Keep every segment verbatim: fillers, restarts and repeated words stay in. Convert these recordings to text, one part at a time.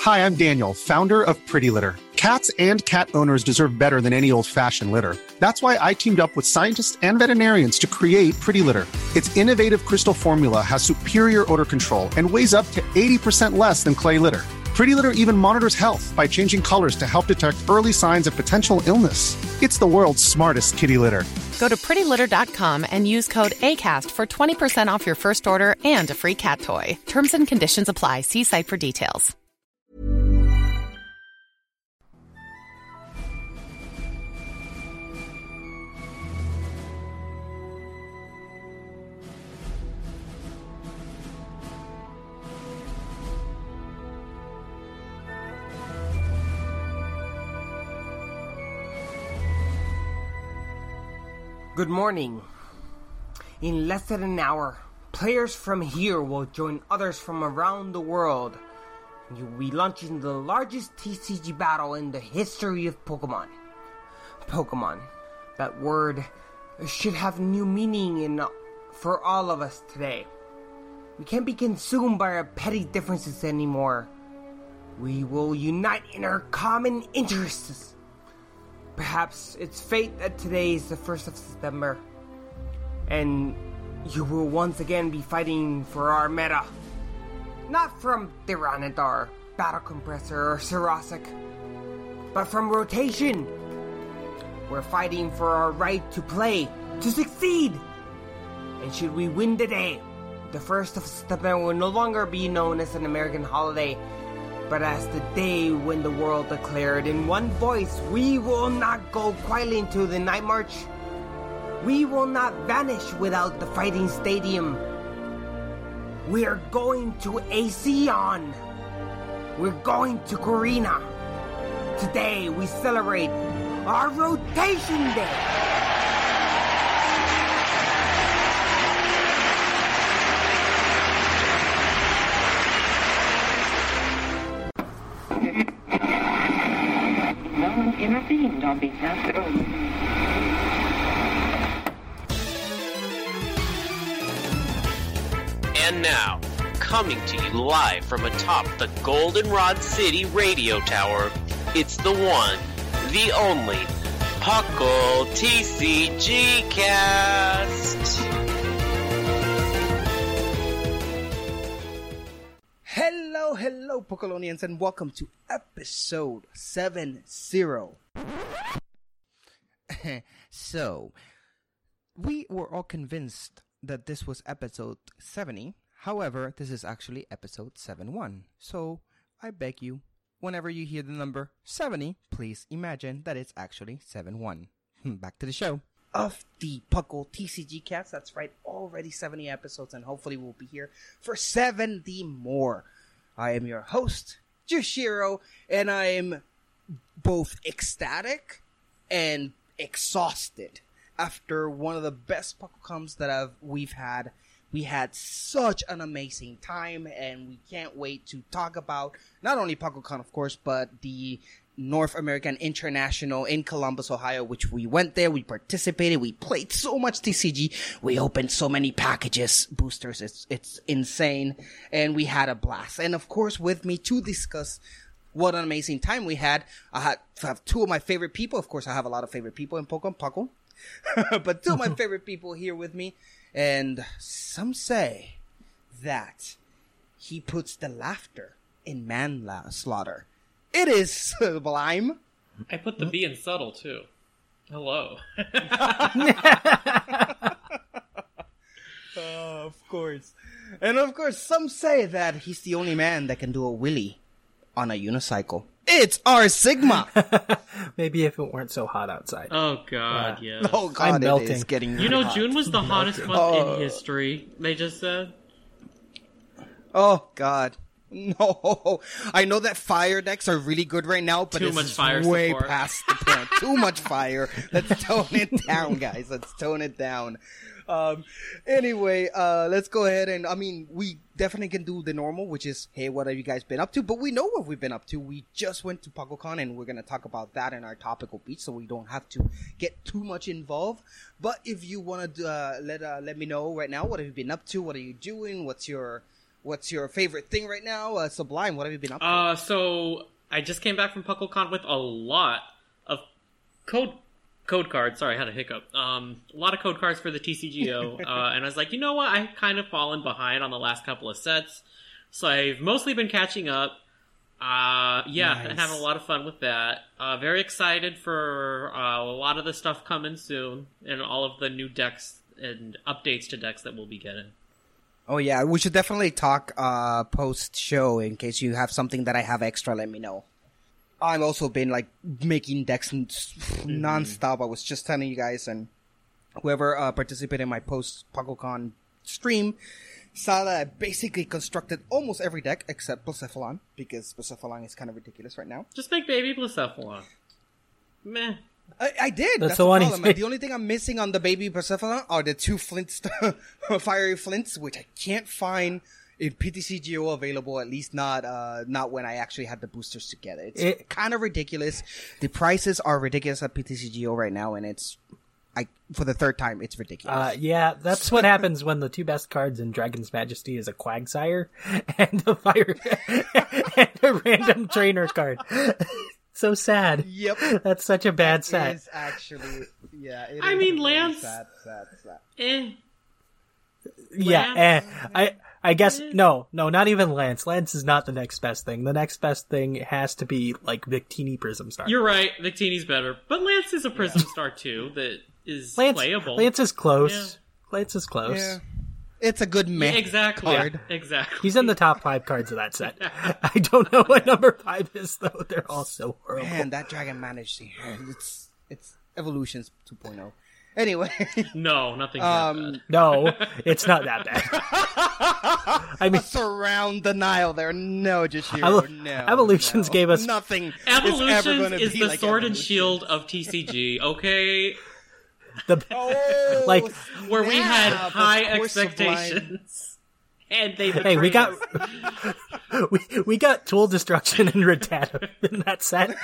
Hi, I'm Daniel, founder of Pretty Litter. Cats and cat owners deserve better than any old-fashioned litter. That's why I teamed up with scientists and veterinarians to create Pretty Litter. Its innovative crystal formula has superior odor control and weighs up to eighty percent less than clay litter. Pretty Litter even monitors health by changing colors to help detect early signs of potential illness. It's the world's smartest kitty litter. Go to pretty litter dot com and use code ACAST for twenty percent off your first order and a free cat toy. Terms and conditions apply. See site for details. Good morning. In less than an hour, players from here will join others from around the world. You will be launching the largest T C G battle in the history of Pokemon. Pokemon. That word should have new meaning in, for all of us today. We can't be consumed by our petty differences anymore. We will unite in our common interests. Perhaps it's fate that today is the first of September, and you will once again be fighting for our meta. Not from Tyranitar, Battle Compressor, or Sarosic, but from Rotation. We're fighting for our right to play, to succeed! And should we win today, the first of September will no longer be known as an American holiday, but as the day when the world declared in one voice, we will not go quietly into the night march. We will not vanish without the fighting stadium. We are going to Aeon. We're going to Corina. Today we celebrate our Rotation Day. Intervened on behalf of... And now, coming to you live from atop the Goldenrod City radio tower, it's the one, the only, Puckle T C G Cast! Hello, hello, Pokelonians, and welcome to episode seventy. So, we were all convinced that this was episode seventy. However, this is actually episode seventy-one. So, I beg you, whenever you hear the number seventy, please imagine that it's actually seventy-one. Back to the show. Of the Puckle T C G Cast. That's right, already seventy episodes, and hopefully we'll be here for seventy more. I am your host, Jushiro, and I am both ecstatic and exhausted after one of the best PuckleCons that I've, we've had. We had such an amazing time, and we can't wait to talk about not only PuckleCon, of course, but the North American International in Columbus, Ohio, which we went there, we participated, we played so much T C G, we opened so many packages, boosters, it's it's insane, and we had a blast. And of course, with me to discuss what an amazing time we had, I had, I have two of my favorite people. Of course, I have a lot of favorite people in Pokemon Puckle, but two of my favorite people here with me, and some say that he puts the laughter in manslaughter. It is Sublime. I put the B in subtle, too. Hello. Oh, of course. And of course, some say that he's the only man that can do a wheelie on a unicycle. It's R Sigma. Maybe if it weren't so hot outside. Oh, God, yeah. yes. Oh, God, I'm melting. it is getting You know, hot. June was the hottest month Oh. in history, they just said. Oh, God. No, I know that fire decks are really good right now, but Too this much is fire way support. past the point. Too much fire. Let's tone it down, guys. Let's tone it down. Um, anyway, uh, let's go ahead and, I mean, we definitely can do the normal, which is, hey, what have you guys been up to? But we know what we've been up to. We just went to PuckleCon, and we're going to talk about that in our topical beat, so we don't have to get too much involved. But if you want to uh, let uh, let me know right now, what have you been up to? What are you doing? What's your what's your favorite thing right now? Uh, Sublime, what have you been up to? Uh, so I just came back from PuckleCon with a lot of code code cards. Sorry, I had a hiccup. Um, a lot of code cards for the T C G O, uh, and I was like, you know what? I've kind of fallen behind on the last couple of sets, so I've mostly been catching up. Uh, yeah, Nice. and having a lot of fun with that. Uh, very excited for uh, a lot of the stuff coming soon, and all of the new decks and updates to decks that we'll be getting. Oh yeah, we should definitely talk uh, post-show in case you have something that I have extra, let me know. I've also been like making decks n- non-stop. I was just telling you guys, and whoever uh, participated in my post-PuckleCon stream saw that I basically constructed almost every deck except Blacephalon, because Blacephalon is kind of ridiculous right now. Just make baby Blacephalon. Meh. I, I did. That's That's, the the one he's problem. The only thing I'm missing on the baby Blacephalon are the two Flint, fiery Flints, which I can't find in P T C G O available. At least not, uh, not when I actually had the boosters together. It's It- kind of ridiculous. The prices are ridiculous at P T C G O right now, and it's, I for the third time, it's ridiculous. Uh, yeah, that's what happens when the two best cards in Dragon's Majesty is a Quagsire and a fire and a random trainer card. So sad. Yep. That's such a bad It set. is actually, yeah. It I is mean, really Lance- Sad, sad, sad. Eh. Yeah, eh. I I guess no, no, not even Lance. Lance is not the next best thing. The next best thing has to be like Victini Prism Star. You're right, Victini's better. But Lance is a Prism Star too that is Lance, playable. Lance is close. Yeah. Lance is close. Yeah. It's a good meh Yeah, exactly. card. Exactly. He's in the top five cards of that set. I don't know what number five is though. They're all so horrible. Man, that Dragon Majesty, it's it's Evolutions two point oh. Anyway, No, nothing um, that bad. No, it's not that bad. I mean, surround the Nile there. No, just you. Evol- no, Evolutions no. gave us- nothing. is ever Evolutions gonna is be the like sword and Evolutions. shield of T C G, okay? the Oh, Like- Where we had snap, of high course, Sublime. expectations. And they hey, we betrayed got us. we we got Tool Destruction and Rattata in that set.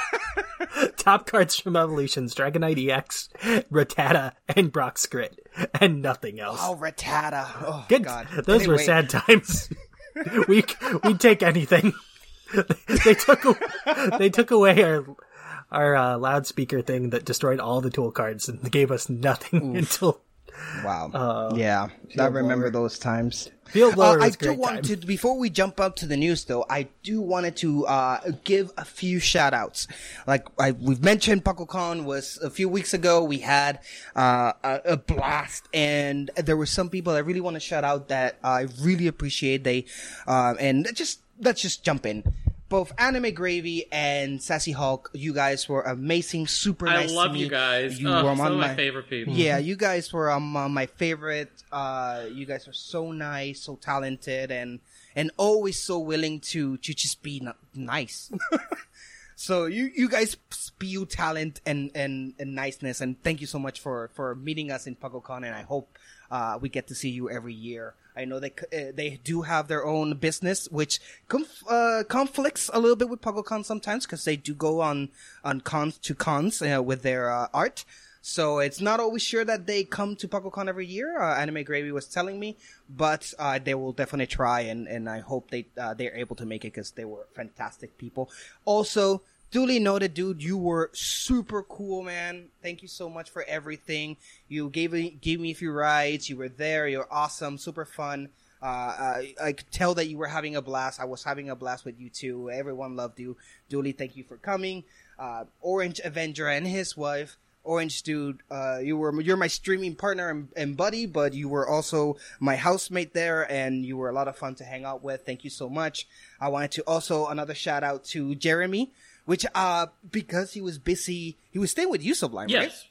Top cards from Evolutions: Dragonite E X, Rattata, and Brock's Grit, and nothing else. Oh, Rattata. Oh, Good. God. Those were Anyway, sad times. we we'd take anything. they took a- they took away our our uh, loudspeaker thing that destroyed all the tool cards and gave us nothing until Wow. Uh, yeah, I remember those times. Field Blower Uh, I was do great want time. to, before we jump up to the news though, I do wanted to uh, give a few shout outs. Like I, we've mentioned, PuckleCon was a few weeks ago. We had uh, a, a blast, and there were some people I really want to shout out that I really appreciate. They uh, and just let's just jump in. Both Anime Gravy and Sassy Hulk, you guys were amazing, super I nice love to me. you guys. You Ugh, were some on of my my favorite people. Yeah, you guys were um, uh, my favorite. Uh, you guys are so nice, so talented, and and always so willing to to just be n- nice. So you you guys spew talent and, and, and niceness, and thank you so much for, for meeting us in PuckleCon, and I hope uh, we get to see you every year. I know they uh, they do have their own business, which conf- uh, conflicts a little bit with PuckleCon sometimes, because they do go on on cons to cons uh, with their uh, art. So it's not always sure that they come to PuckleCon every year. Uh, Anime Gravy was telling me, but uh, they will definitely try, and, and I hope they uh, they're able to make it, because they were fantastic people. Also, duly noted, dude, you were super cool, man. Thank you so much for everything. You gave me gave me a few rides. You were there. You're awesome, super fun. Uh, I, I could tell that you were having a blast. I was having a blast with you too. Everyone loved you. Duly, thank you for coming. Uh, Orange Avenger and his wife. Orange dude, uh, you were you're my streaming partner and, and buddy, but you were also my housemate there, and you were a lot of fun to hang out with. Thank you so much. I wanted to also another shout out to Jeremy, which uh because he was busy, he was staying with you, Sublime, right? Yes.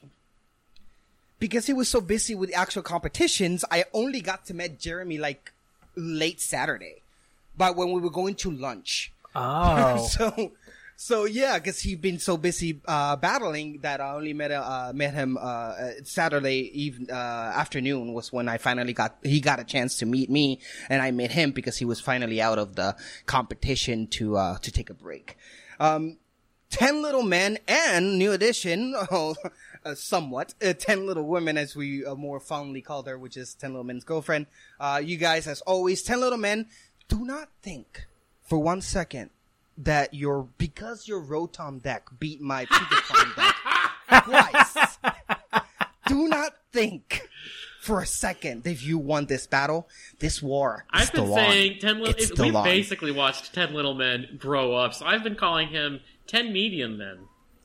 Because he was so busy with actual competitions, I only got to meet Jeremy like late Saturday, but when we were going to lunch. Oh. so. So yeah, because he'd been so busy uh, battling that I only met uh, met him uh, Saturday even uh, afternoon was when I finally got he got a chance to meet me, and I met him because he was finally out of the competition to uh, to take a break. Um, ten Little Men and new edition, oh, uh, somewhat, uh, ten Little Women, as we uh, more fondly called her, which is ten Little Men's girlfriend. Uh, you guys, as always, ten Little Men, do not think for one second that your, because your Rotom deck beat my Pikachu deck twice, do not think for a second that if you won this battle, this war is I've still been on. saying ten little. It's It, still we've on. basically watched ten Little Men grow up, so I've been calling him ten Medium Men.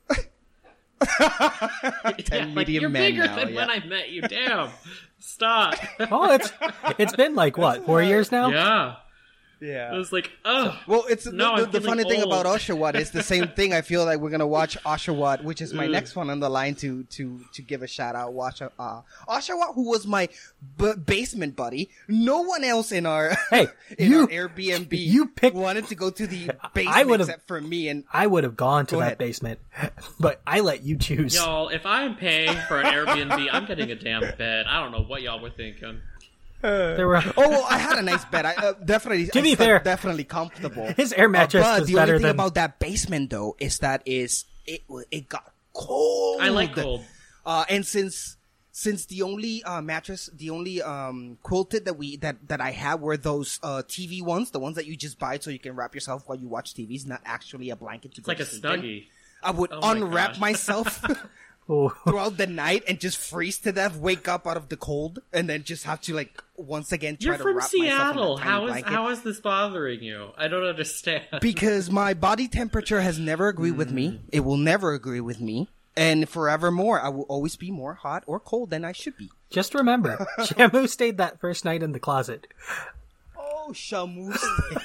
ten yeah, like, medium you're men bigger now, than yeah. when I met you. Damn, stop. Oh, it's it's been like what four years now? Yeah, Yeah. it was like, oh, Well, it's No, the, I'm the funny feeling thing about old. Oshawott is the same thing. I feel like we're gonna watch Oshawott, which is my Ugh. next one on the line to to to give a shout out. Watch uh, Oshawott, who was my b- basement buddy. No one else in our Hey, in you- our Airbnb you picked- wanted to go to the I basement would've- except for me and I would have gone to Go that ahead. basement, but I let you choose. y'all, if I'm paying for an Airbnb, I'm getting a damn bed. I don't know what y'all were thinking. There were oh well, I had a nice bed. I uh, definitely To I be slept fair, definitely comfortable. his air mattress uh, but was the better only thing than. about that basement though is that is it it got cold. I like cold. Uh, and since since the only uh, mattress, the only um, quilted that we that, that I had were those uh, T V ones, the ones that you just buy so you can wrap yourself while you watch T V. It's not actually a blanket. To It's like a snuggie. I would Oh my unwrap gosh. myself Oh, throughout the night and just freeze to death, wake up out of the cold, and then just have to like once again try You're to from wrap myself in Seattle. that tiny How is blanket. how is this bothering you? I don't understand. Because my body temperature has never agreed with me. It will never agree with me. And forevermore, I will always be more hot or cold than I should be. just remember, Shamu stayed that first night in the closet. Oh, Shamus.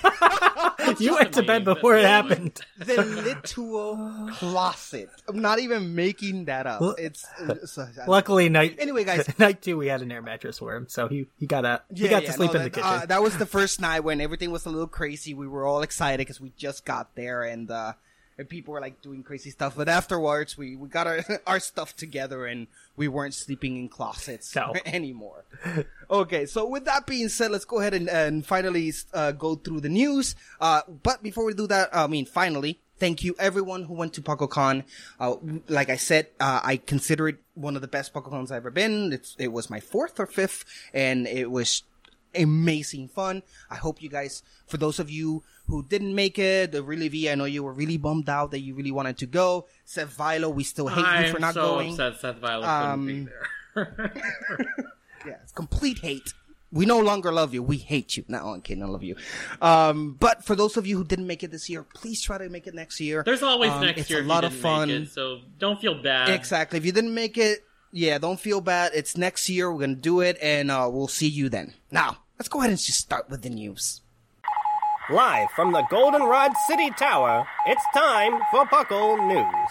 You went to bed before it happened. The literal closet. I'm not even making that up. Well, It's, it's Luckily, night Anyway, guys. night two we had an air mattress for him, so he he got a he Yeah, got yeah, to sleep no, in the that, kitchen. Uh, that was the first night when everything was a little crazy. We were all excited because we just got there and, uh, and people were like doing crazy stuff. But afterwards, we, we got our, our stuff together and we weren't sleeping in closets No. anymore. Okay, so with that being said, let's go ahead and, and finally uh, go through the news. Uh, but before we do that, I mean, finally, thank you everyone who went to PuckleCon. Uh, like I said, uh, I consider it one of the best PuckleCons I've ever been. It's, it was my fourth or fifth, and it was amazing fun. I hope you guys, for those of you who didn't make it, the really V, I know you were really bummed out that you really wanted to go. Seth Vilo, we still hate I'm you for not so going. upset Seth Violet Um, couldn't be there. Yeah, it's complete hate. We no longer love you. We hate you. No, I'm kidding. I love you. Um, but for those of you who didn't make it this year, please try to make it next year. There's always Um, next it's year a if lot you of didn't fun. make it, so don't feel bad. Exactly. If you didn't make it, yeah, don't feel bad. It's next year. We're gonna do it, and uh, we'll see you then. Now, let's go ahead and just start with the news. Live from the Goldenrod City Tower, it's time for Puckle News.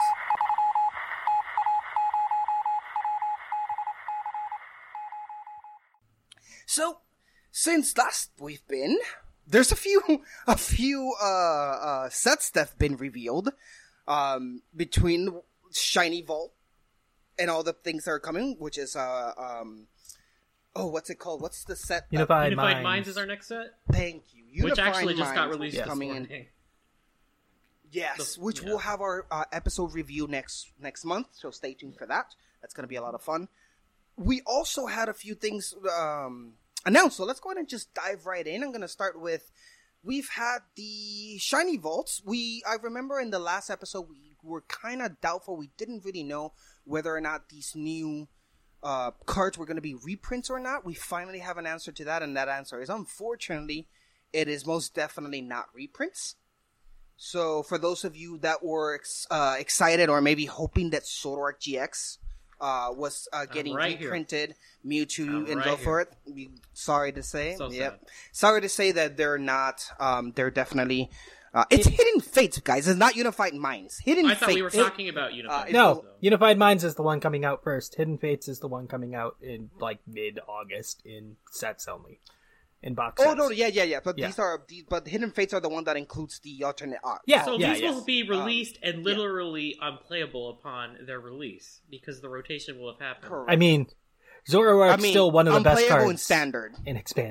So, since last we've been, there's a few, a few, uh, uh, sets that have been revealed, um, between Shiny Vault and all the things that are coming, which is, uh, um, oh, what's it called? What's the set? that- Unified, Unified Minds. Minds is our next set, Thank you. which Unified actually just got Minds released is this coming in. morning. Yes, The- which yeah. we'll have our uh, episode review next next month, so stay tuned for that. That's going to be a lot of fun. We also had a few things um, announced, so let's go ahead and just dive right in. I'm going to start with, we've had the Shiny Vaults. We I remember in the last episode, we were kind of doubtful. We didn't really know whether or not these new uh, cards were going to be reprints or not. We finally have an answer to that, and that answer is, unfortunately, it is most definitely not reprints. So, for those of you that were ex- uh, excited or maybe hoping that Zoroark G X uh, was uh, getting right here. reprinted, Mewtwo I'm and right so here. forth, we- sorry to say, So yep, sad. sorry to say that they're not. Um, they're definitely. Uh, it's Hidden Fates, guys. It's not Unified Minds. Hidden I thought Fates. we were talking about Unified. No, Minds, though. Unified Minds is the one coming out first. Hidden Fates is the one coming out in like mid-August in sets only, in box Oh sets. no! Yeah, yeah, yeah. But Yeah. these are these, but Hidden Fates are the one that includes the alternate art. Yeah, So yeah, these yeah. will be released Um, and literally unplayable upon their release because the rotation will have happened. Correct. I mean, Zoroark's I mean, still one of the best unplayable cards in standard. in expanded.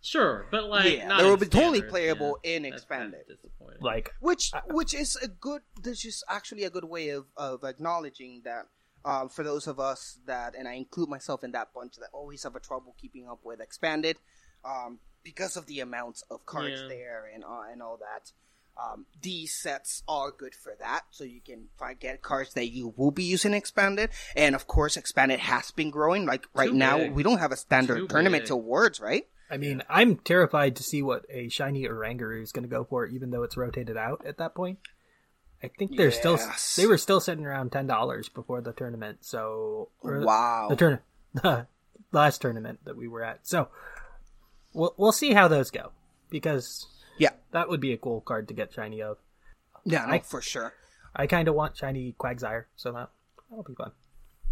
Sure, but like yeah, not they will in be totally standard, playable yeah. in That's- expanded. that's disappointing. Like, Which which is a good. This is actually a good way of, of acknowledging that um, for those of us that, and I include myself in that bunch, that always have a trouble keeping up with expanded, um, because of the amounts of cards Yeah. there and uh, and all that. Um, these sets are good for that, so you can find, get cards that you will be using expanded, and of course, expanded has been growing. Like right Too now, big. we don't have a standard Too tournament big. till Worlds, right? I mean, I'm terrified to see what a shiny Oranguru is going to go for, even though it's rotated out at that point. I think they're still Yes. they were still sitting around ten dollars before the tournament. So or Wow. the turn the last tournament that we were at. So we'll we'll see how those go, because Yeah, that would be a cool card to get shiny of. yeah, no, I- for sure. I kind of want shiny Quagsire, so that that'll be fun.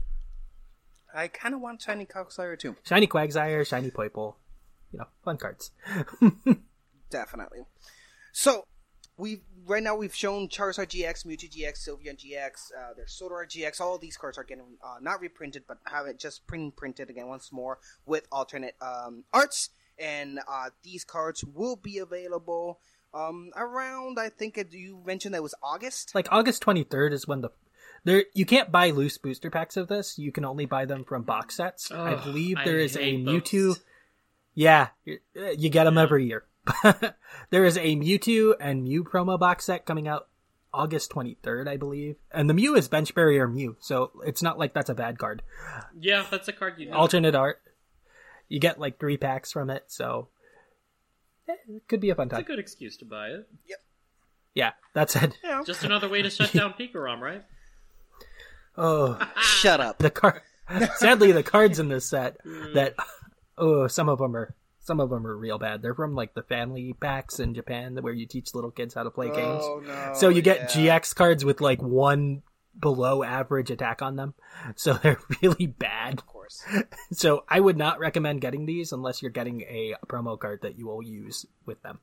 I kind of want shiny Coxire too. Shiny Quagsire, shiny Poipole, you know, fun cards. Definitely. So, we right now we've shown Charizard G X, Mewtwo G X, Sylveon G X, uh, there's Sodor G X. All of these cards are getting uh, not reprinted, but have it just print printed again once more with alternate um, arts. And uh, these cards will be available um, around. I think it, you mentioned that it was August. Like August twenty-third is when the there you can't buy loose booster packs of this. You can only buy them from box sets. I Ugh, believe I there is a hate Mewtwo. those. Yeah, you you get them every year. There is a Mewtwo and Mew promo box set coming out August twenty-third, I believe. And the Mew is Bench Barrier Mew, so it's not like that's a bad card. Yeah, that's a card you know. Alternate art. You get like three packs from it, so eh, it could be a fun It's a time. good excuse to buy it. Yeah, that said. Just another way to shut down Pikarom, right? Oh, Shut up. the card. Sadly, the cards in this set that oh, some of them are some of them are real bad. They're from like the family packs in Japan where you teach little kids how to play games. Oh, no, So you get yeah. G X cards with like one below average attack on them, so they're really bad. Of course. So I would not recommend getting these unless you're getting a promo card that you will use with them.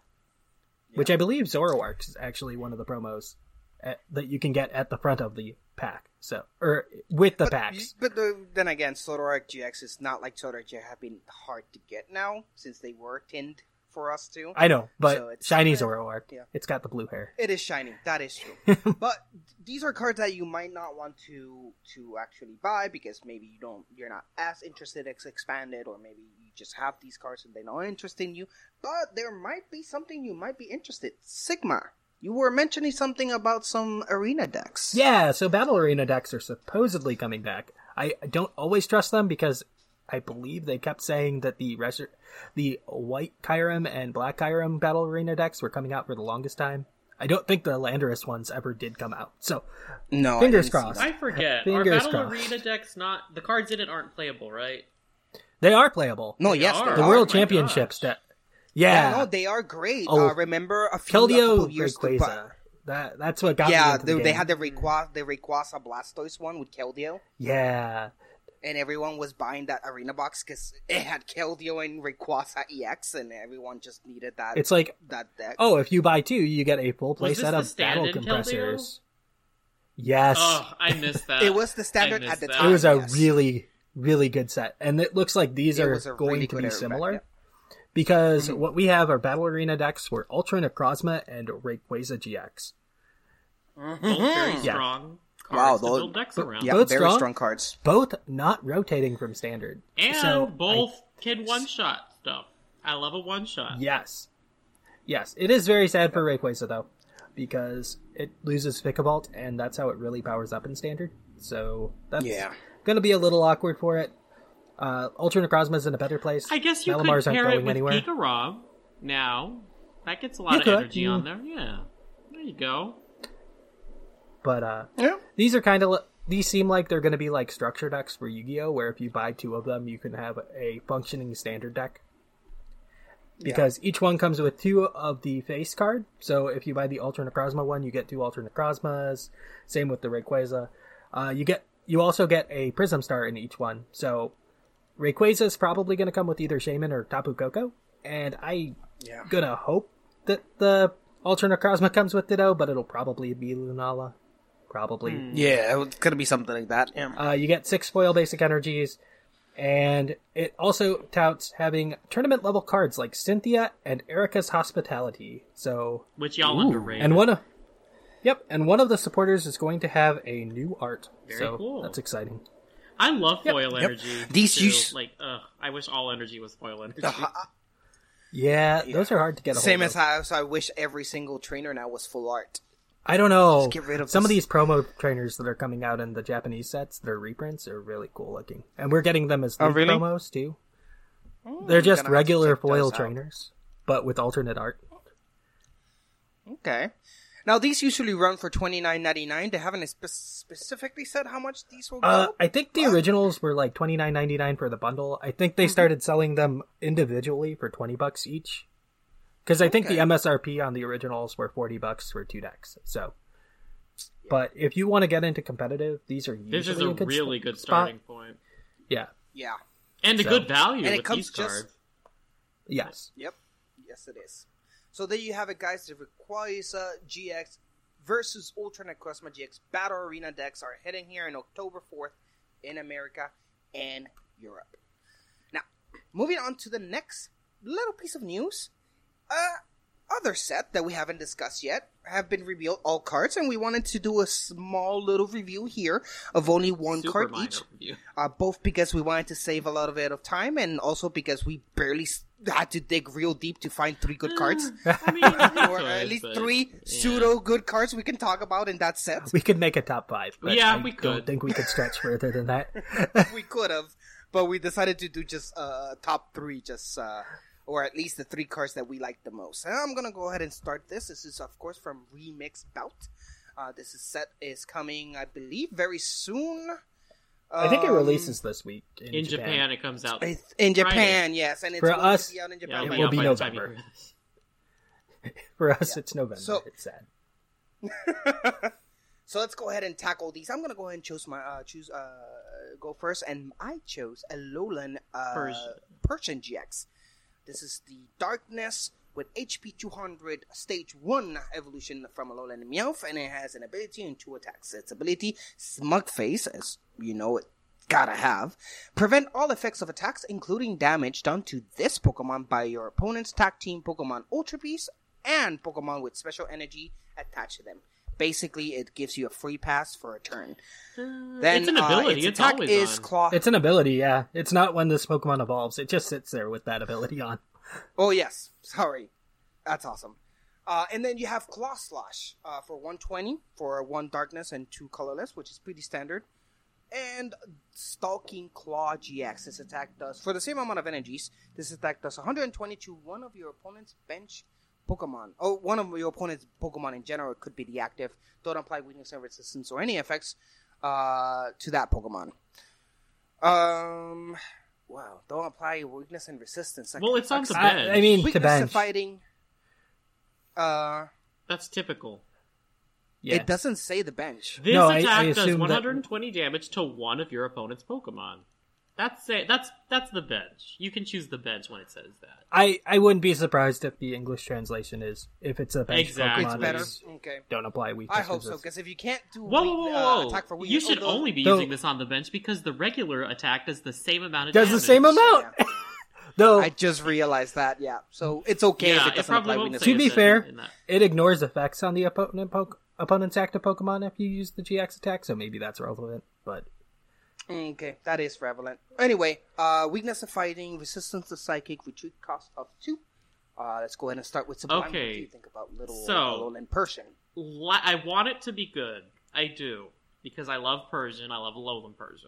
Which I believe Zoroark is actually one of the promos at, that you can get at the front of the pack. So or with the But, packs. but the, then again, Sodor G X is not like Sodor G X have been hard to get now since they were tinned for us too. I know, but So it's- shiny Zoroark. Yeah. It's got the blue hair. It is shiny. That is true. But these are cards that you might not want to to actually buy because maybe you don't, you're not as interested as expanded, or maybe you just have these cards and they're not interested in you. But there might be something you might be interested. Sigma, you were mentioning something about some arena decks. Yeah, so Battle Arena decks are supposedly coming back. I, I don't always trust them because I believe they kept saying that the res- the white Kyurem and black Kyurem Battle Arena decks were coming out for the longest time. I don't think the Landorus ones ever did come out. So, No, I fingers didn't see crossed. that. I forget. Are Fingers Battle crossed. Arena decks not... The cards in it aren't playable, right? They are playable. No, They yes, are. they the are. World Oh my Championships gosh. that yeah, Yeah, no, they are great. Oh, uh, remember a few a couple Keldeo of years Rayquaza. That that's what got me Yeah, into they, the they game. had the Rayquaza, the Rayquaza Blastoise one with Keldeo, Yeah. and everyone was buying that arena box because it had Keldeo and Rayquaza E X, and everyone just needed that. It's like, that deck. oh, if you buy two, you get a full Was this playset the of battle stand-in compressors. Yes. Oh, I missed that. It was the standard I at missed the that. time. It was a yes. really, really good set. And it looks like these It are was a going really to good be era back similar. then. Because Mm-hmm. what we have are Battle Arena decks were Ultra Necrozma and Rayquaza G X. Both very Yeah. strong Wow, cards to those- build decks but- around. Yeah, Both very strong. strong. cards. Both not rotating from standard. And So, both can one-shot stuff. I love a one-shot. Yes. Yes. It is very sad for Rayquaza, though. Because it loses Vikavolt, and that's how it really powers up in standard. So, that's Yeah. going to be a little awkward for it. Uh, Ultra Necrozma's in a better place. I guess you Malamars could aren't pair going it with anywhere. Pikarom now. That gets a lot You of could, energy mm. on there. Yeah. There you go. But, uh, Yeah. these are kind of, these seem like they're going to be like structure decks for Yu-Gi-Oh! Where if you buy two of them, you can have a functioning standard deck. Because each one comes with two of the face card. So if you buy the Ultra Necrozma one, you get two Ultra Necrozmas. Same with the Rayquaza. Uh, you get, you also get a Prism Star in each one. So Rayquaza is probably going to come with either Shaman or Tapu Koko. And I Yeah. gonna hope that the Ultra Necrozma comes with Ditto, but it'll probably be Lunala. Probably. Yeah, it's gonna be something like that. Yeah. Uh, you get six foil basic energies. And it also touts having tournament level cards like Cynthia and Erica's Hospitality. So which y'all Ooh. underrated. And one of Yep, and one of the supporters is going to have a new art. Very so cool. That's exciting. I love foil yep. energy. Yep. These too. use... like ugh, I wish all energy was foil energy. Uh, yeah, yeah, those are hard to get a Same hold as of. how so I wish every single trainer now was full art. I don't know. Just get rid of Some this. of these promo trainers that are coming out in the Japanese sets, their reprints are really cool looking. And we're getting them as oh, league really? promos too. Mm, They're just gonna have to regular check foil those out. trainers, but with alternate art. Okay. Now, these usually run for twenty-nine ninety-nine. They haven't spe- specifically said how much these will go. Uh, I think the originals were like twenty-nine ninety-nine for the bundle. I think they started selling them individually for twenty bucks each. Because I think Okay. the M S R P on the originals were forty bucks for two decks. So, but if you want to get into competitive, these are usually This is a, a good really sp- good spot. starting point. Yeah. Yeah. And a So- good value And it with comes these cards. just- Yes. Yep. Yes, it is. So there you have it, guys. The Rayquaza G X versus Ultra Necrozma G X Battle Arena decks are heading here on October fourth in America and Europe. Now, moving on to the next little piece of news. Uh, other set that we haven't discussed yet have been revealed, all cards, and we wanted to do a small little review here of only one Super card minor each. review. Uh, both because we wanted to save a lot of it of time, and also because we barely s- had to dig real deep to find three good cards. I mean, or at least but, three yeah. pseudo good cards we can talk about in that set. We could make a top five. But Yeah, I we don't could. think we could stretch further than that. We could have, but we decided to do just uh, top three, just uh, or at least the three cards that we like the most. And I'm gonna go ahead and start this. This is, of course, from Remix Bout. Uh, this is set is coming, I believe, very soon. I think it Um, releases this week in, In Japan. Japan, it comes out. It's in Japan, Friday. yes, and it's For going us, to be out in Yeah, Japan. it by will now. be by the time you November. hear this. For us, Yeah. it's November. So- it's sad. So let's go ahead and tackle these. I'm gonna go ahead and choose my uh, choose uh, go first, and I chose a Alolan uh, Persian. Persian G X. This is the Darkness with H P two hundred, Stage one evolution from Alolan Meowth, and it has an ability and two attacks. Its ability, Smug Face, as you know it gotta have. Prevent all effects of attacks, including damage done to this Pokemon by your opponent's tag team Pokemon Ultra Beast and Pokemon with special energy attached to them. Basically, it gives you a free pass for a turn. Then it's an ability. Uh, its It's attack always is on. Claw. It's an ability, yeah. It's not when this Pokemon evolves. It just sits there with that ability on. Oh yes, sorry, that's awesome. Uh, and then you have Claw Slash uh, for one twenty for one darkness and two colorless, which is pretty standard. And Stalking Claw G X. This attack does, for the same amount of energies, this attack does one hundred twenty to one of your opponent's bench Pokemon. Oh, one of your opponent's Pokemon in general. It could be the active. Don't apply weakness and resistance or any effects uh, to that Pokemon. Um, wow. Don't apply weakness and resistance. Well, it's on the I, bench. I mean, to Weakness bench. to fighting. Uh, That's typical. Yeah. It doesn't say the bench. This No, I- attack I does assume that- one hundred twenty damage to one of your opponent's Pokemon. That's it. That's that's the bench. You can choose the bench when it says that. I, I wouldn't be surprised if the English translation is, if it's a bench Exactly. Pokemon, It's better. is Okay. don't apply weakness. I hope so, resist- because if you can't do Whoa, weak- whoa, whoa, uh, whoa! attack for you weakness, should although- only be Though- using this on the bench because the regular attack does the same amount of Does damage. the same amount! Though, I just realized that, yeah. So it's okay Yeah, if it it doesn't probably apply won't weakness. say to be it's in- fair, in that. it ignores effects on the opponent po- opponent's active Pokemon if you use the G X attack, so maybe that's relevant, but... Okay, that is relevant. Anyway, uh, weakness to fighting, resistance to psychic, retreat cost of two. Uh, let's go ahead and start with Sublime. Okay. What do you think about Little So- Alolan Persian? Li- I want it to be good. I do. Because I love Persian. I love Alolan Persian.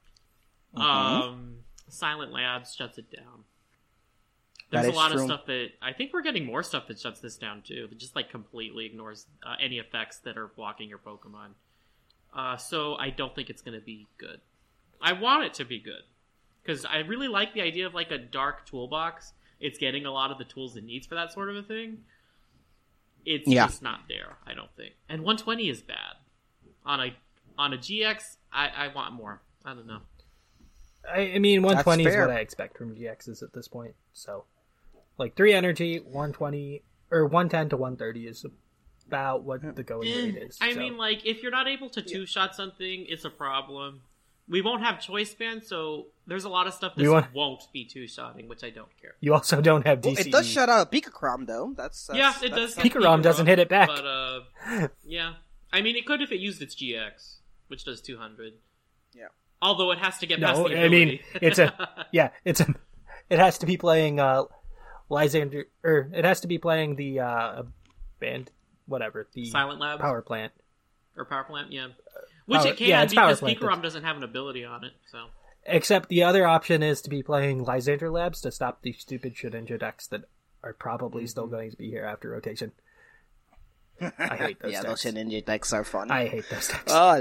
Um, Silent Labs shuts it down. There's That a is lot true. of stuff that... I think we're getting more stuff that shuts this down, too. That just, like, completely ignores uh, any effects that are blocking your Pokemon. Uh, so I don't think it's going to be good. I want it to be good. Because I really like the idea of, like, a dark toolbox. It's getting a lot of the tools it needs for that sort of a thing. It's Yeah. just not there, I don't think. And one twenty is bad. On a on a G X, I, I want more. I don't know. I, I mean, one twenty is fair. what I expect from G Xs at this point, so... Like, three energy, one twenty, or one ten to one thirty is about what the going rate is. I so. mean, like, if you're not able to two-shot something, it's a problem. we won't have choice band, so there's a lot of stuff We that won't- won't be two-shotting, which I don't care. You also don't have D Well, C E. it does shut out a Pikarom, though. That's, that's Yeah, it that's, does. that's- Pikarom doesn't hit it back. But, uh, yeah. I mean, it could if it used its G X, which does two hundred. Yeah. Although it has to get past No, the I mean ability. it's a yeah, it's a it has to be playing uh Lysander or it has to be playing the uh band whatever the Silent Labs? power plant. Or Power Plant, yeah. Which Power- it can, yeah, it's Power because Plant, Pikarom but- doesn't have an ability on it, so... Except the other option is to be playing Lysander Labs to stop the stupid Shedinja decks that are probably still going to be here after rotation. I hate those yeah, decks. those Shedinja decks are fun. I hate those decks. Oh,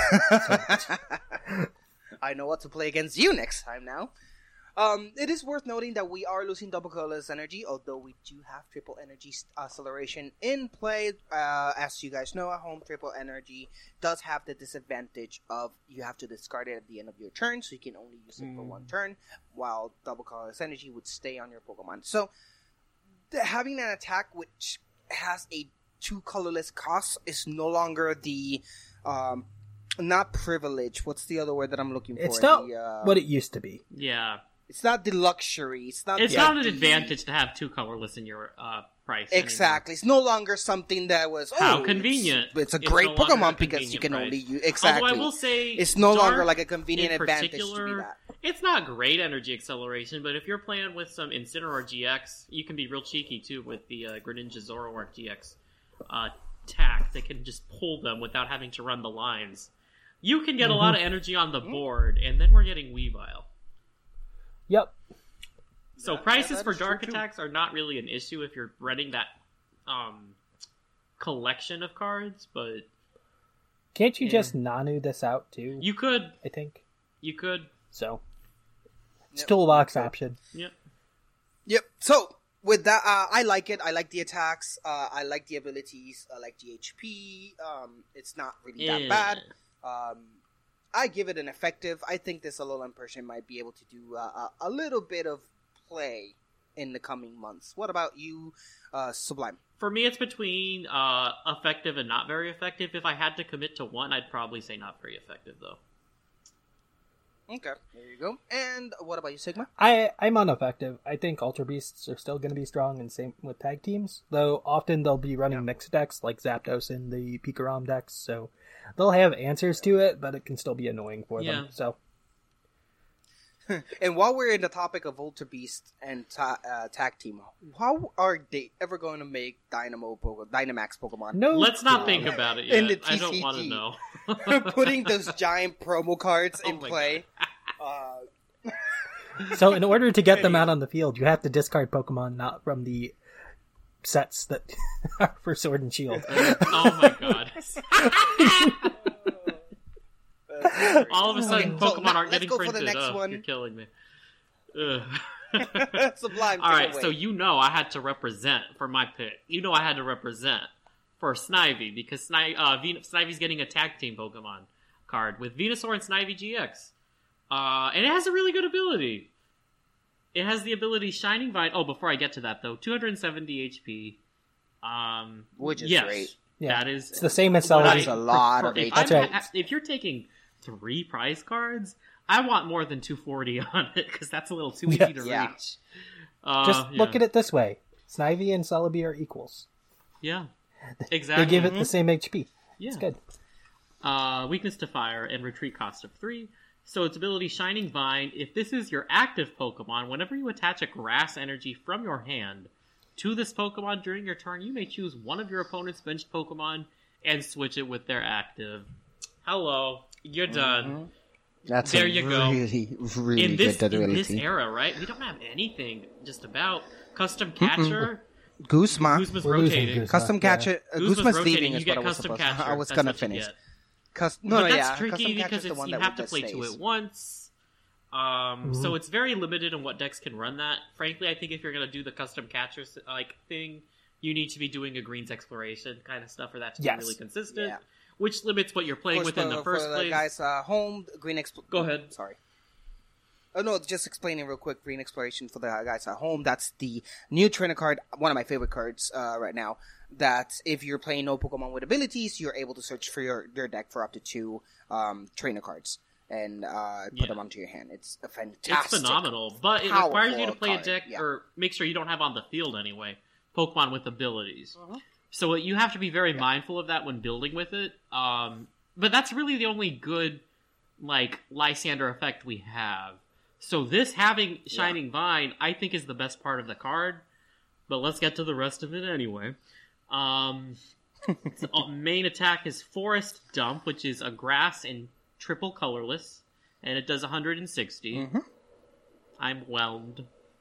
la- I know what to play against you next time now. Um, it is worth noting that we are losing double colorless energy, although we do have triple energy acceleration in play. Uh, as you guys know, at home, triple energy does have the disadvantage of you have to discard it at the end of your turn, so you can only use it for one turn, while double colorless energy would stay on your Pokemon. So, the, having an attack which has a two colorless cost is no longer the um, not privilege. What's the other word that I'm looking for? It's not the, uh, what it used to be. Yeah. It's not the luxury. It's not. It's the, not an the- advantage to have two colorless in your uh, price. Exactly. It's no longer something that was How oh, convenient. It's, it's a It's great no longer a Pokemon because you convenient can price. only use exactly. Although I will say, it's no Dark longer like a convenient in advantage to be particular, that. It's not great energy acceleration, but if you're playing with some Incineroar G X, you can be real cheeky too with the uh, Greninja Zoroark G X uh, tack that can just pull them without having to run the lines. You can get a lot of energy on the board, and then we're getting Weavile. Yep. So That- prices that for is true, dark too. attacks are not really an issue if you're running that um, collection of cards, but Can't you Yeah. just Nanu this out too? you could, I think you could, so. It's Yep. toolbox option. yep. Yep. So with that, uh, I like it. I like the attacks. Uh, I like the abilities. I like the H P. Um, it's not really that Yeah. bad. Um, I give it an effective. I think this Alolan Persian might be able to do uh, a, a little bit of play in the coming months. What about you, uh, Sublime? For me, it's between uh, effective and not very effective. If I had to commit to one, I'd probably say not very effective, though. Okay, there you go. And what about you, Sigma? I I'm ineffective. I think Ultra Beasts are still going to be strong, and same with tag teams. Though often they'll be running mixed decks like Zapdos in the Pikarom decks, so they'll have answers to it, but it can still be annoying for Yeah. them. So And while we're in the topic of Ultra Beast and ta- uh, tag team, how are they ever going to make Dynamo Pokemon, Dynamax Pokemon? no, Let's not kidding. think about it In yet. the I don't want to T C G. know. Putting those giant promo cards Oh in my play. Uh, So in order to get them out on the field, you have to discard Pokemon not from the sets that are for Sword and Shield. Oh my god. All of a sudden, Okay, so Pokemon now aren't let's getting go for the printed. next Ugh, one. You're killing me. Ugh. Sublime. All take right, it away. so you know I had to represent for my pick. You know I had to represent for Snivy because Sni- uh, Ven- Snivy's getting a tag team Pokemon card with Venusaur and Snivy G X. Uh, and it has a really good ability. It has the ability Shining Vine. Oh, before I get to that though, two hundred seventy H P. Um, Which is yes, great. Yeah. That is It's the same as what I- Celebi. That's a lot for- of if H P. That's I'm- right. If you're taking three prize cards, I want more than two forty on it because that's a little too easy Yeah. to Yeah. reach. Uh, Just yeah. look at it this way: Snivy and Celebi are equals. Yeah, They exactly. give it the same H P. Yeah. It's good. Uh, weakness to fire and retreat cost of three. So its ability Shining Vine. If this is your active Pokemon, whenever you attach a grass energy from your hand to this Pokemon during your turn, you may choose one of your opponent's benched Pokemon and switch it with their active. Hello, you're done. That's there a you go. really, really In this good in ability. this era, right? We don't have anything just about custom catcher. Guzma. Guzma's We're losing rotating. Guzma. Custom Yeah. catcher. Uh, Guzma's Guzma's rotating. leaving You is get what I was custom supposed catcher. I was That's gonna what you finish. get. Cus- no, but no, that's yeah. tricky Custom because catcher's the it's, one you that have would to just play to stays. it once. Um, So it's very limited on what decks can run that. Frankly, I think if you're going to do the custom catcher like thing, you need to be doing a greens exploration kind of stuff for that to Yes. be really consistent, Yeah. which limits what you're playing Of with course, in the for- first for place. guys, uh, home green. Expl- Go ahead. Sorry. Oh no, just explaining real quick. Green exploration for the guys at home. That's the new trainer card. One of my favorite cards uh, right now. That if you're playing no Pokemon with abilities, you're able to search for your, your deck for up to two um, trainer cards. and uh, put Yeah. them onto your hand. It's a fantastic. It's phenomenal, but it powerful requires you to play card, a deck yeah. or make sure you don't have on the field anyway Pokemon with abilities. Uh-huh. So you have to be very mindful of that when building with it. Um, but that's really the only good like Lysander effect we have. So this having Shining yeah. Vine, I think, is the best part of the card. But let's get to the rest of it anyway. Um, its main attack is Forest Dump, which is a grass and triple colorless, and it does one hundred sixty. Mm-hmm. I'm whelmed.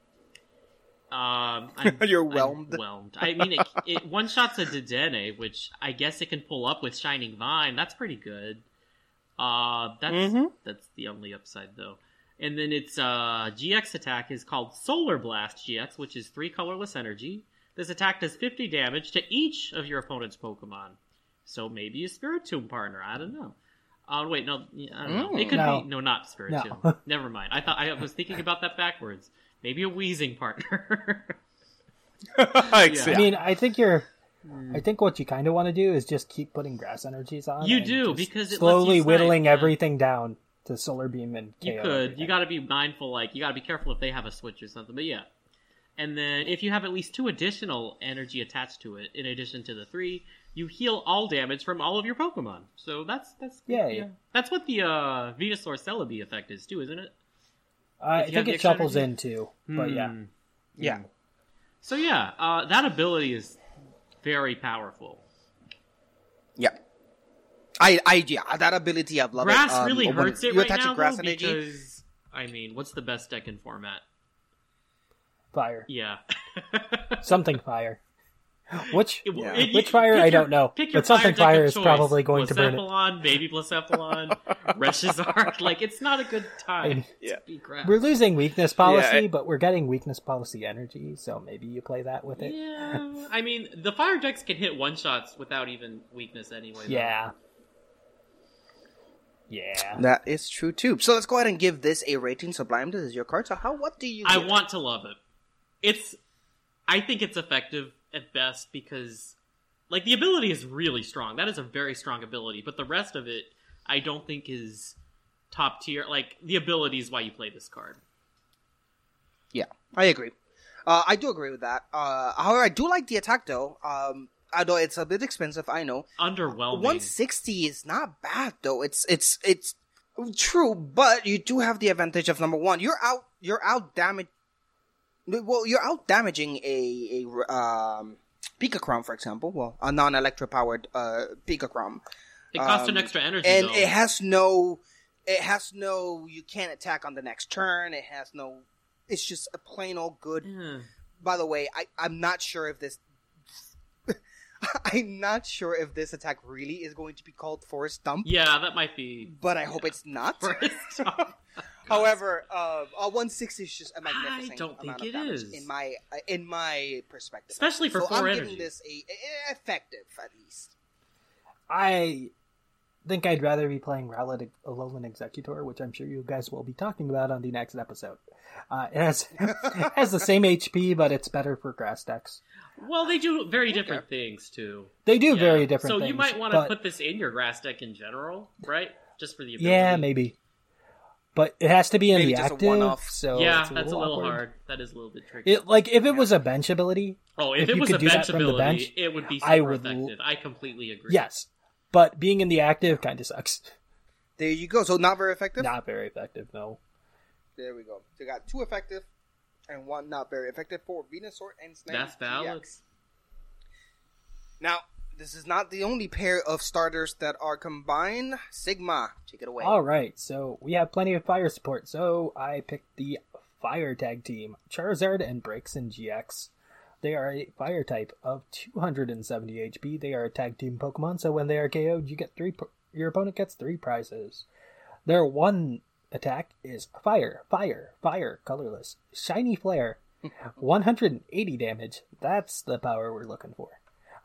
Um, I'm, You're whelmed. I'm whelmed. I mean, it, it one shots a Dedenne, which I guess it can pull up with Shining Vine. That's pretty good. Uh, that's mm-hmm. that's the only upside though. And then its uh, G X attack is called Solar Blast G X, which is three colorless energy. This attack does fifty damage to each of your opponent's Pokemon. So maybe a Spiritomb partner. I don't know. Oh, uh, wait, no. I don't know. Mm, it could no. be... No, not Spiritomb. No. Never mind. I thought I was thinking about that backwards. Maybe a Weezing partner. yeah. I mean, I think you're... I think what you kind of want to do is just keep putting grass energies on. You do, because it slowly lets you whittling snipe, yeah. everything down to Solar Beam and K O. You could. everything. You got to be mindful. Like you got to be careful if they have a switch or something. But yeah. And then if you have at least two additional energy attached to it, in addition to the three, you heal all damage from all of your Pokemon. So that's that's yeah, yeah. yeah. That's what the uh, Venusaur Celebi effect is too, isn't it? Uh, I think it shuffles in too, but hmm. yeah, yeah. So yeah, uh, that ability is very powerful. Yeah. I, I, yeah, that ability, I've loved grass it. Um, really when hurts it you right attach now, a grass though, energy, because, I mean, what's the best deck in format? fire. Yeah. Something fire. Which It- Yeah. it- which fire? pick I your- don't know. pick your But something fire deck fire of is choice. probably going to burn it. Blacephalon, Baby Blacephalon, Reshizard. Like, it's not a good time Yeah. to be grass. We're losing weakness policy, Yeah, I- but we're getting weakness policy energy, so maybe you play that with it. Yeah, I mean, the fire decks can hit one shots without even weakness anyway. though. Yeah. Yeah. that is true too. So let's go ahead and give this a rating. Sublime, this is your card. So how, what do you I give it? want to love it. It's, I think it's effective at best because, like, the ability is really strong. That is a very strong ability, but the rest of it, I don't think is top tier. Like, the ability is why you play this card. Yeah, I agree. Uh, I do agree with that. Uh, however, I do like the attack though. Um, although it's a bit expensive, I know. Underwhelming. one sixty is not bad though. It's it's it's true, but you do have the advantage of number one. You're out. You're out damage. Well, you're out damaging a a um, Pikachron, for example. Well, a non-electro powered uh, Pikachron. It costs Um, an extra energy, and though. it has no. It has no. You can't attack on the next turn. It has no. It's just a plain old good. Yeah. By the way, I I'm not sure if this. I'm not sure if this attack really is going to be called Forest Dump. Yeah, that might be. But I hope it's not. Forest Dump. However, uh, a one sixty is just a magnificent I don't amount think of it damage is. in my uh, in my perspective, Especially for so four I'm energy. giving this a, a effective at least. I think I'd rather be playing Rowlet Alolan Executor, which I'm sure you guys will be talking about on the next episode. Uh, it has it has the same H P, but it's better for grass decks. Well, they do very different things, too. They do Yeah. very different so things. you might want to but- put this in your grass deck in general, right? Just for the ability. Yeah, maybe. But it has to be in Maybe the just a active, one-off. so yeah, it's a that's little a little awkward. hard. That is a little bit tricky. It, like, if it was a bench ability, oh, if, if it you was could a do that bench from the ability, bench, it would be super I would l- effective. I completely agree. yes. But being in the active kind of sucks. There you go. So not very effective. Not very effective, no. There we go. So you got two effective and one not very effective for Venusaur and Snake. That's valid. G X. Now, this is not the only pair of starters that are combined. Sigma, take it away. All right, so we have plenty of fire support. So I picked the fire tag team, Charizard and Braixen G X. They are a fire type of two hundred seventy H P. They are a tag team Pokemon, so when they are K O'd, you get three. Your opponent gets three prizes. Their one attack is fire, fire, fire, colorless, shiny flare, one hundred eighty damage. That's the power we're looking for.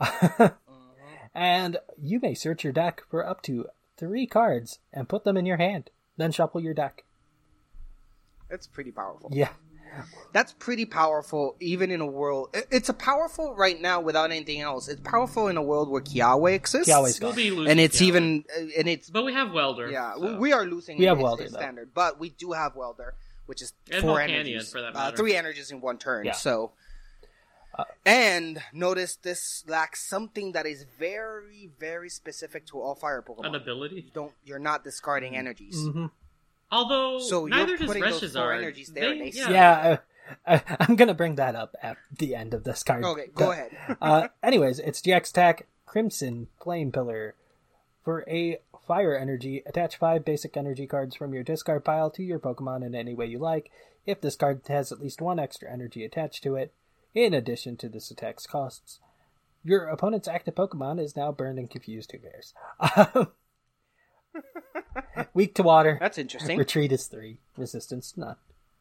And you may search your deck for up to three cards and put them in your hand. Then shuffle your deck. It's pretty powerful. Yeah. That's pretty powerful, even in a world. It's a powerful right now without anything else. It's powerful in a world where Kiawe exists. Kiawe's We'll gone. be losing and it's Kiawe. even and it's But we have Welder. yeah. so. We are losing. We have its- Welder, its though. standard, but we do have Welder, which is And four Volcanion, energies, for that uh, matter. three energies in one turn. Yeah. So, Uh, and notice this lacks something that is very, very specific to all fire Pokemon. An ability. You don't you're not discarding energies. Mm-hmm. Although, So you're neither does putting those four Reshizard. energies there, and they yeah. Yeah, I, I, I'm gonna bring that up at the end of this card. Okay, go But, ahead. uh, anyways, it's G X attack Crimson Flame Pillar. For a fire energy, attach five basic energy cards from your discard pile to your Pokemon in any way you like. If this card has at least one extra energy attached to it, in addition to this attack's costs, your opponent's active Pokemon is now burned and confused. Who cares? Weak to water. That's interesting. Retreat is three. Resistance none.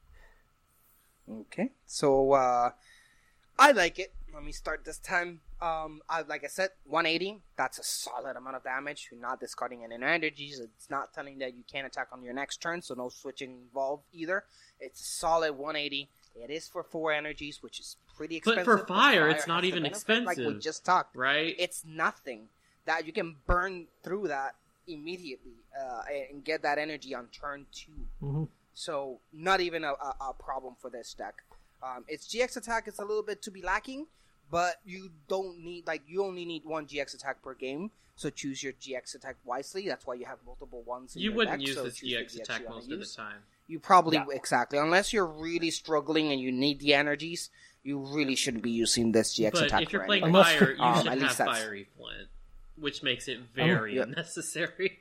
Okay, so uh, I like it. Let me start this time. Um, I, like I said, one eighty. That's a solid amount of damage. You're not discarding any energies. It's not telling that you can't attack on your next turn, so no switching involved either. It's a solid one eighty. It is for four energies, which is pretty But expensive. for fire, it's has not the even benefit, Like we expensive. just talked, Right? it's nothing that you can burn through that immediately uh, and get that energy on turn two. Mm-hmm. So not even a, a, a problem for this deck. Um, its G X attack is a little bit to be lacking, but you don't need like you only need one G X attack per game. So choose your G X attack wisely. That's why you have multiple ones. In You your wouldn't deck, use so this choose G the X G X attack you wanna most of the use. time. You probably Yeah. exactly unless you're really struggling and you need the energies. You really shouldn't be using this G X But attack. if you're for playing anything. Unless- fire, you Um, should at have least that's- Fiery Flint, which makes it very yeah. unnecessary.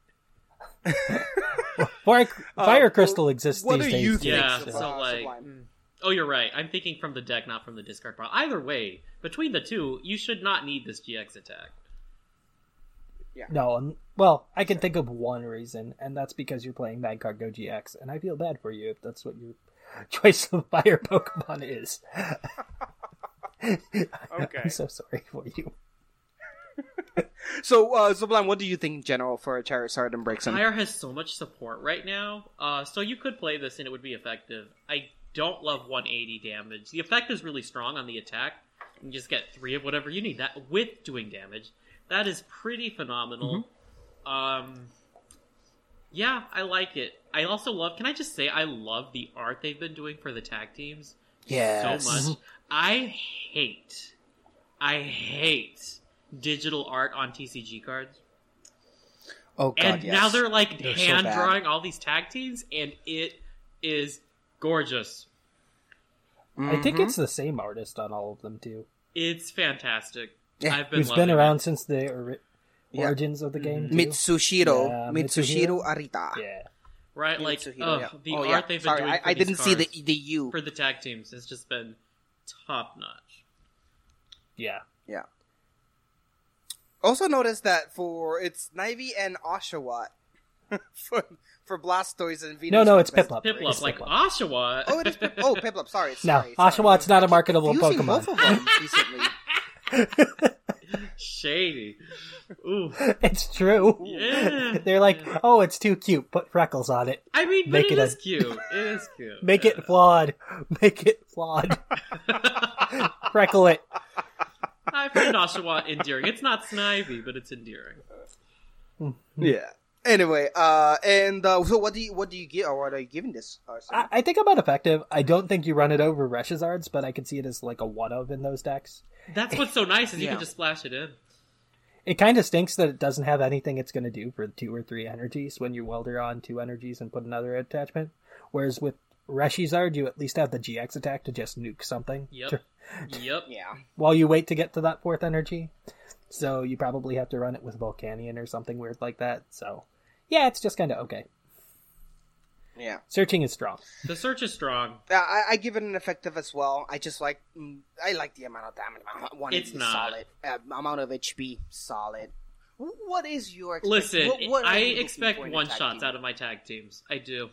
Fire, Fire Uh, Crystal exists what these do days. you too, think? Yeah, Sublime. so like, Sublime. mm. oh, you're right. I'm thinking from the deck, not from the discard pile. Either way, between the two, you should not need this G X attack. No, um, well, I can think of one reason, and that's because you're playing Vanguard Go G X, and I feel bad for you if that's what your choice of fire Pokemon is. Okay. I'm so sorry for you. So, uh, Sublime, what do you think in general for Charizard and Braixen? Fire has so much support right now, uh, so you could play this and it would be effective. I don't love one eighty damage. The effect is really strong on the attack. You just get three of whatever you need that with doing damage. That is pretty phenomenal. Mm-hmm. Um, yeah, I like it. I also love. Can I just say I love the art they've been doing for the tag teams Yes. so much. I hate, I hate digital art on T C G cards. Oh God, And yes. now they're like They're so hand bad. drawing all these tag teams, and it is gorgeous. I think Mhm. it's the same artist on all of them, too. It's fantastic. Yeah. I've been Who's loving been around it. since the ori- Yeah. origins of the game, too. Mitsushiro, Yeah, Mitsushiro Mitsuhiro. Arita. Yeah. Right, like Mitsuhiro, oh, yeah. the Oh, art yeah. they've been Sorry, doing. I, for I these didn't see the cards the U. for the tag teams has just been top notch. Yeah. Yeah. Also notice that for it's Snivy and Oshawott for for Blastoise and Venus. No, no, it's Best- Piplup. Piplup, It's like Piplup. Oshawott. Oh, it is. Pip- oh, Piplup. Sorry. No, sorry, sorry. Oshawott's not a marketable Using Pokemon. both of them recently. Shady. Ooh, It's true. yeah. They're like, oh, it's too cute. Put freckles on it. I mean, but Make it it is a- cute. It is cute. Make Yeah. it flawed. Make it flawed. Freckle it. I find Oshawott endearing. It's not Snivy, but it's endearing. Yeah. Anyway, uh, and uh, so what do you what do you give or what are you giving this? Uh, I, I think about effective. I don't think you run it over Reshizards, but I can see it as like a one of in those decks. That's what's so nice is you Yeah. can just splash it in. It kind of stinks that it doesn't have anything it's going to do for two or three energies when you welder on two energies and put another attachment. Whereas with Reshizard, you at least have the G X attack to just nuke something Yep. Yep. Yeah. while you wait to get to that fourth energy. So you probably have to run it with Volcanion or something weird like that. So yeah, it's just kind of okay. Yeah. Searching is strong. The search is strong. Uh, I, I give it an effective as well. I just like mm, I like the amount of damage. One It's is not. solid. Uh, amount of H P solid. What is your expect- Listen, what, what are I you looking expect for in a one tag shots team? out of my tag teams. I do.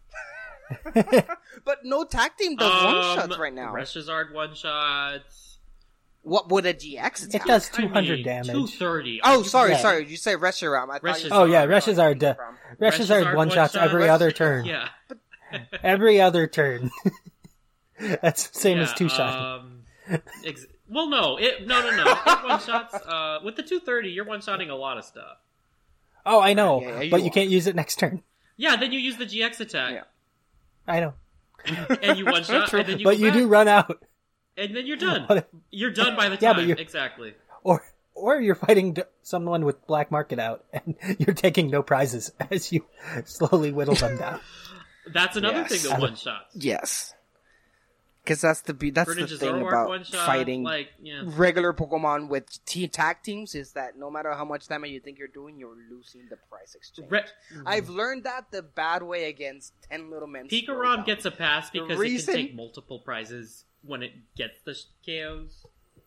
But no tag team does one Um, shots right now. Reshizard one shots. What would a G X attack? It does two hundred damage. Two thirty. Oh, sorry, Yeah. sorry. You say Reshiram. I thought you Reshizard. Oh yeah, Reshiram. Reshizard. Uh, Reshizard one shots every other turn. Yeah. Every other turn. That's the same yeah, as two shot. Um, ex- well, no, it no no no. It one shots uh, with the two thirty. You're one shotting a lot of stuff. Oh, I know, Yeah, yeah, you but you are. can't use it next turn. Yeah, then you use the G X attack, Yeah. I know, and you one shot, and then you but go you back, do run out, and then you're done. But- You're done by the Yeah, time. but you're- Exactly. or or you're fighting d- someone with black market out, and you're taking no prizes as you slowly whittle them down. That's another Yes. thing that one shots. Yes. Because that's the be- that's Greninja the thing Zoroark about one shot, fighting like yeah. regular Pokemon with team tag teams is that no matter how much damage you think you're doing, you're losing the price exchange. Re- I've learned that the bad way against Ten Little Men. Pikarom gets a pass The because reason- it can take multiple prizes when it gets the sh- K Os.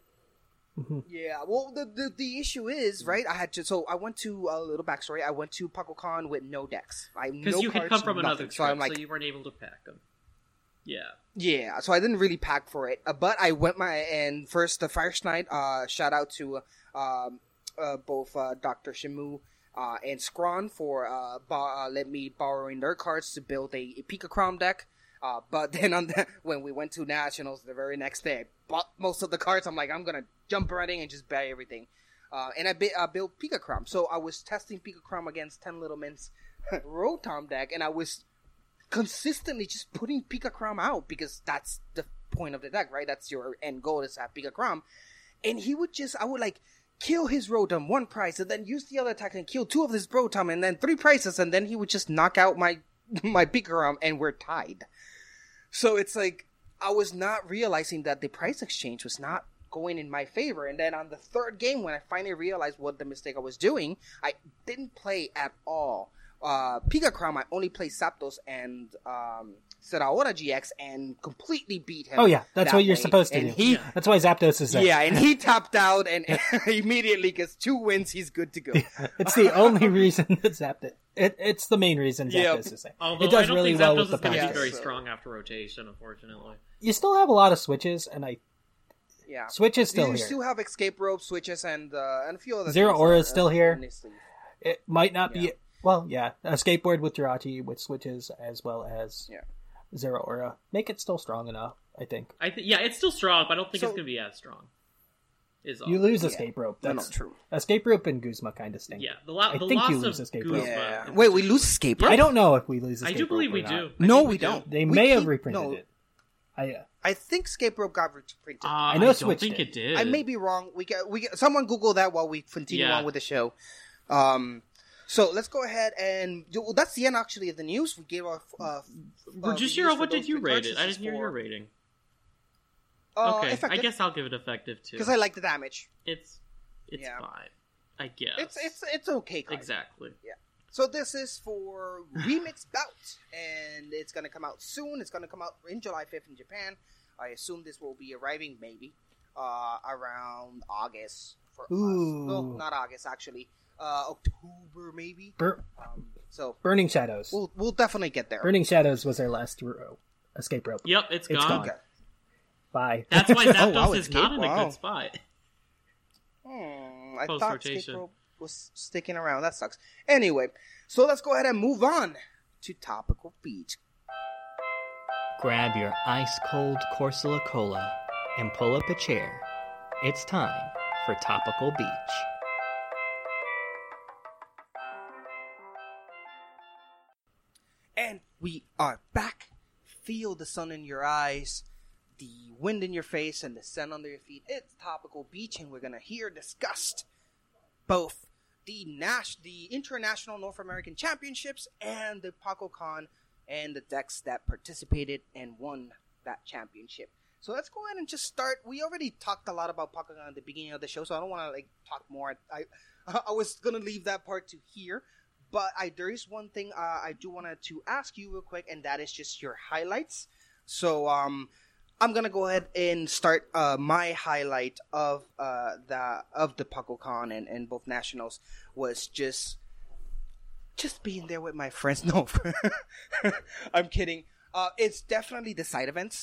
Yeah, well, the, the the issue is right. I had to, so I went to a little backstory. I went to PuckleCon with no decks. I Because no you had cards, come from nothing. another trip, so I'm like, so you weren't able to pack them. Yeah. yeah. So I didn't really pack for it, uh, but I went my and first the first night. Uh, shout out to um, uh, both uh, Doctor Shimu uh, and Scron for uh, bo- uh, let me borrowing their cards to build a, a Pikarom deck. Uh, but then on the, when we went to Nationals the very next day, I bought most of the cards. I'm like, I'm gonna jump right in and just buy everything. Uh, and I, bi- I built Pikarom. So I was testing Pikarom against Ten Little Men's Rotom deck, and I was consistently just putting Pikarom out because that's the point of the deck, right? That's your end goal is to have Pikarom. And he would just, I would like kill his Rotom, one price, and then use the other attack and kill two of his Rotom, and then three prices, and then he would just knock out my my Pikarom, and we're tied. So it's like, I was not realizing that the price exchange was not going in my favor. And then on the third game, when I finally realized what the mistake I was doing, I didn't play at all. Uh, Pikarom, I only played Zapdos and um, Zeraora G X and completely beat him. Oh yeah, that's that what you're way. supposed to and do. He, That's why Zapdos is there. yeah, and he tapped out and immediately gets two wins. He's good to go. It's the only reason that Zapdos. It, it's the main reason Zapdos Yeah. is there. Although It does I don't really think well Zapdos with is the going to be packs. very Yeah, so- strong after rotation, unfortunately. You still have a lot of switches, and I Yeah, Switch is still you here. still have escape rope switches and uh, and a few other Zero things Aura that is are still here. in his sleeve. It might not Yeah. be. Well, yeah, a skateboard with Jirachi with switches as well as Yeah. Zero Aura. Make it still strong enough, I think. I th- yeah, it's still strong, but I don't think So- it's going to be as strong. Is all. You lose Yeah. escape rope. No, no, That's true. Escape rope and Guzma kind of stink. Yeah, the, lo- I the think loss you of lose escape Guzma. rope. Yeah. in Wait, we particular. lose escape rope? I don't know if we lose I escape do rope believe or we not. do. I No, think we don't. They We may have keep- reprinted no. it. I uh, I think escape rope got reprinted. Uh, I I know don't Switch think did. it did. I may be wrong. We get we get, someone Google that while we continue Yeah. on with the show. Um, so let's go ahead and well, that's the end actually of the news. We gave our uh, uh, Regishiro, reviews for what did those you three rate it? I purchases didn't hear for- your rating. Uh, okay, I effective, guess I'll give it effective too. because I like the damage. It's it's Yeah. fine. I guess It's it's it's okay. Card. exactly. So this is for Remix Bout, and it's gonna come out soon. It's gonna come out in July fifth in Japan. I assume this will be arriving maybe uh, around August for Ooh. us. No, not August actually. Uh, October maybe. Bur- Um, so Burning Shadows. we'll we'll definitely get there. Burning Shadows was our last ro- escape rope. Yep, it's It's gone. gone. Bye. That's why Oh, Zapdos wow, is escape, not in a wow. good spot. Hmm, I Post thought rotation. Escape Rope was sticking around. That sucks. Anyway, so let's go ahead and move on to Topical Beach. Grab your ice-cold Corsola Cola and pull up a chair. It's time for Topical Beach. And we are back. Feel the sun in your eyes, the wind in your face, and the sun under your feet. It's Topical Beach, and we're gonna hear discussed both the Nash, the International North American Championships, and the PacoCon, and the decks that participated and won that championship. So let's go ahead and just start. We already talked a lot about PacoCon at the beginning of the show, so I don't want to like talk more. I I was gonna leave that part to here. But I, there is one thing uh, I do want to ask you real quick, and that is just your highlights. So um, I'm gonna go ahead and start uh, my highlight of uh, the of the PacoCon and, and both nationals was just just being there with my friends. No, I'm kidding. Uh, it's definitely the side events.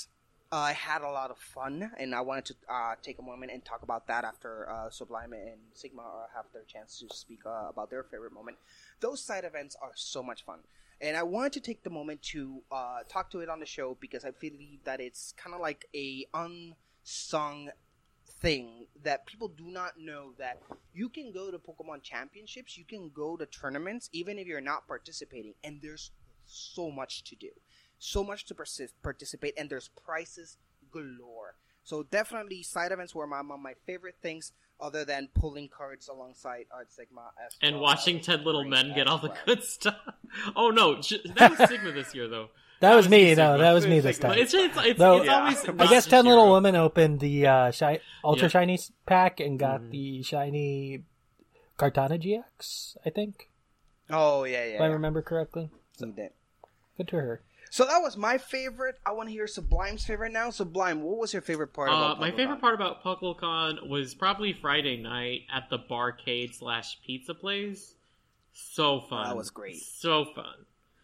I had a lot of fun, and I wanted to uh, take a moment and talk about that after uh, Sublime and Sigma uh, have their chance to speak uh, about their favorite moment. Those side events are so much fun, and I wanted to take the moment to uh, talk to it on the show because I believe that it's kind of like a unsung thing that people do not know, that you can go to Pokemon Championships, you can go to tournaments, even if you're not participating, and there's so much to do. So much to persist, participate, and there's prizes galore. So definitely side events were my, my favorite things, other than pulling cards alongside Art Sigma as and well. watching ten little men get all the well. good stuff. Oh no, that was Sigma this year though. That, that was, was me. No, Sigma. that was me this time. It's it's it's, Though, it's yeah. always. I guess ten little women opened the uh, shi- Ultra yeah. Shiny pack and got mm. the shiny Kartana G X. I think. Oh yeah, yeah. If I remember correctly. So, you did. Good to her. So that was my favorite. I want to hear Sublime's favorite now. Sublime, what was your favorite part about uh, My favorite part about PuckleCon was probably Friday night at the barcade slash pizza place. So fun. That was great. So fun.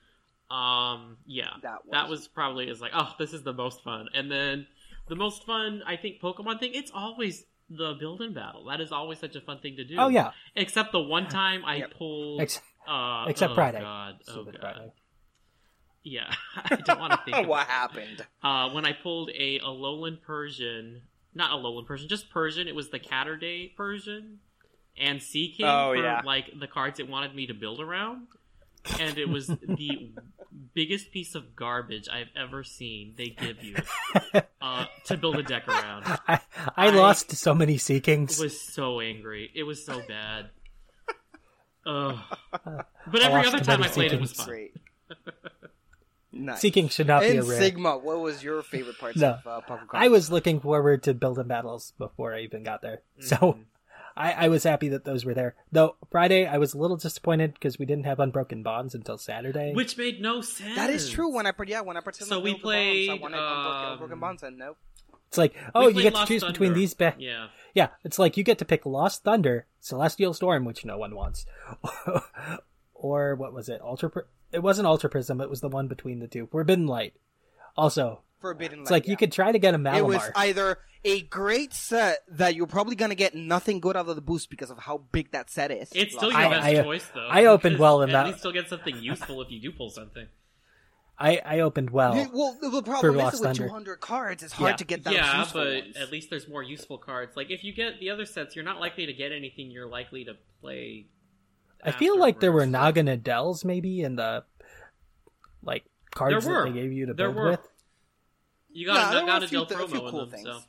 Um, yeah. That was, that was probably, is like, oh, this is the most fun. And then the most fun, I think, Pokemon thing, it's always the build-in battle. That is always such a fun thing to do. Oh, yeah. Except the one time I yep. pulled... Ex- uh, except oh Friday. God. Oh, Stupid God. Friday. Yeah, I don't want to think. What happened? Uh, when I pulled a Alolan Persian, not Alolan Persian, just Persian. It was the Catterday Persian and Sea King oh, for yeah. like the cards it wanted me to build around, and it was the biggest piece of garbage I've ever seen. They give you uh, to build a deck around. I, I, I lost so many Sea Kings. Was so angry. It was so bad. Ugh. But every other time I played it was fun. Great. Nice. Sea King should not and be a rare. Sigma, what was your favorite parts no, of uh, PuckleCon? I was looking forward to building battles before I even got there. Mm-hmm. So I, I was happy that those were there. Though Friday, I was a little disappointed because we didn't have Unbroken Bonds until Saturday. Which made no sense. That is true. When I yeah, when I participated so we played, bonds, I wanted um, Unbroken, Unbroken Bonds, and nope. It's like, oh, you get to Lost choose Thunder. between these. Ba- yeah. Yeah, it's like you get to pick Lost Thunder, Celestial Storm, which no one wants. Or what was it? Ultra Pr- It wasn't Ultra Prism, it was the one between the two. Forbidden Light. Also, Forbidden Light. It's like yeah. you could try to get a Malamar. It was either a great set that you're probably going to get nothing good out of the boost because of how big that set is. It's still your I, best I, choice, though. I opened well in at that. At least still get something useful if you do pull something. I, I opened well. Yeah, well, the problem is with Thunder. two hundred cards, it's hard yeah. to get those Yeah, useful but ones. at least there's more useful cards. Like, if you get the other sets, you're not likely to get anything you're likely to play. I feel like there were afterwards. Naga Nadels maybe in the like cards There were. that they gave you to There build were. with. You got No, a there were a Naga few Nadel th- a few promo cool in them, things. so.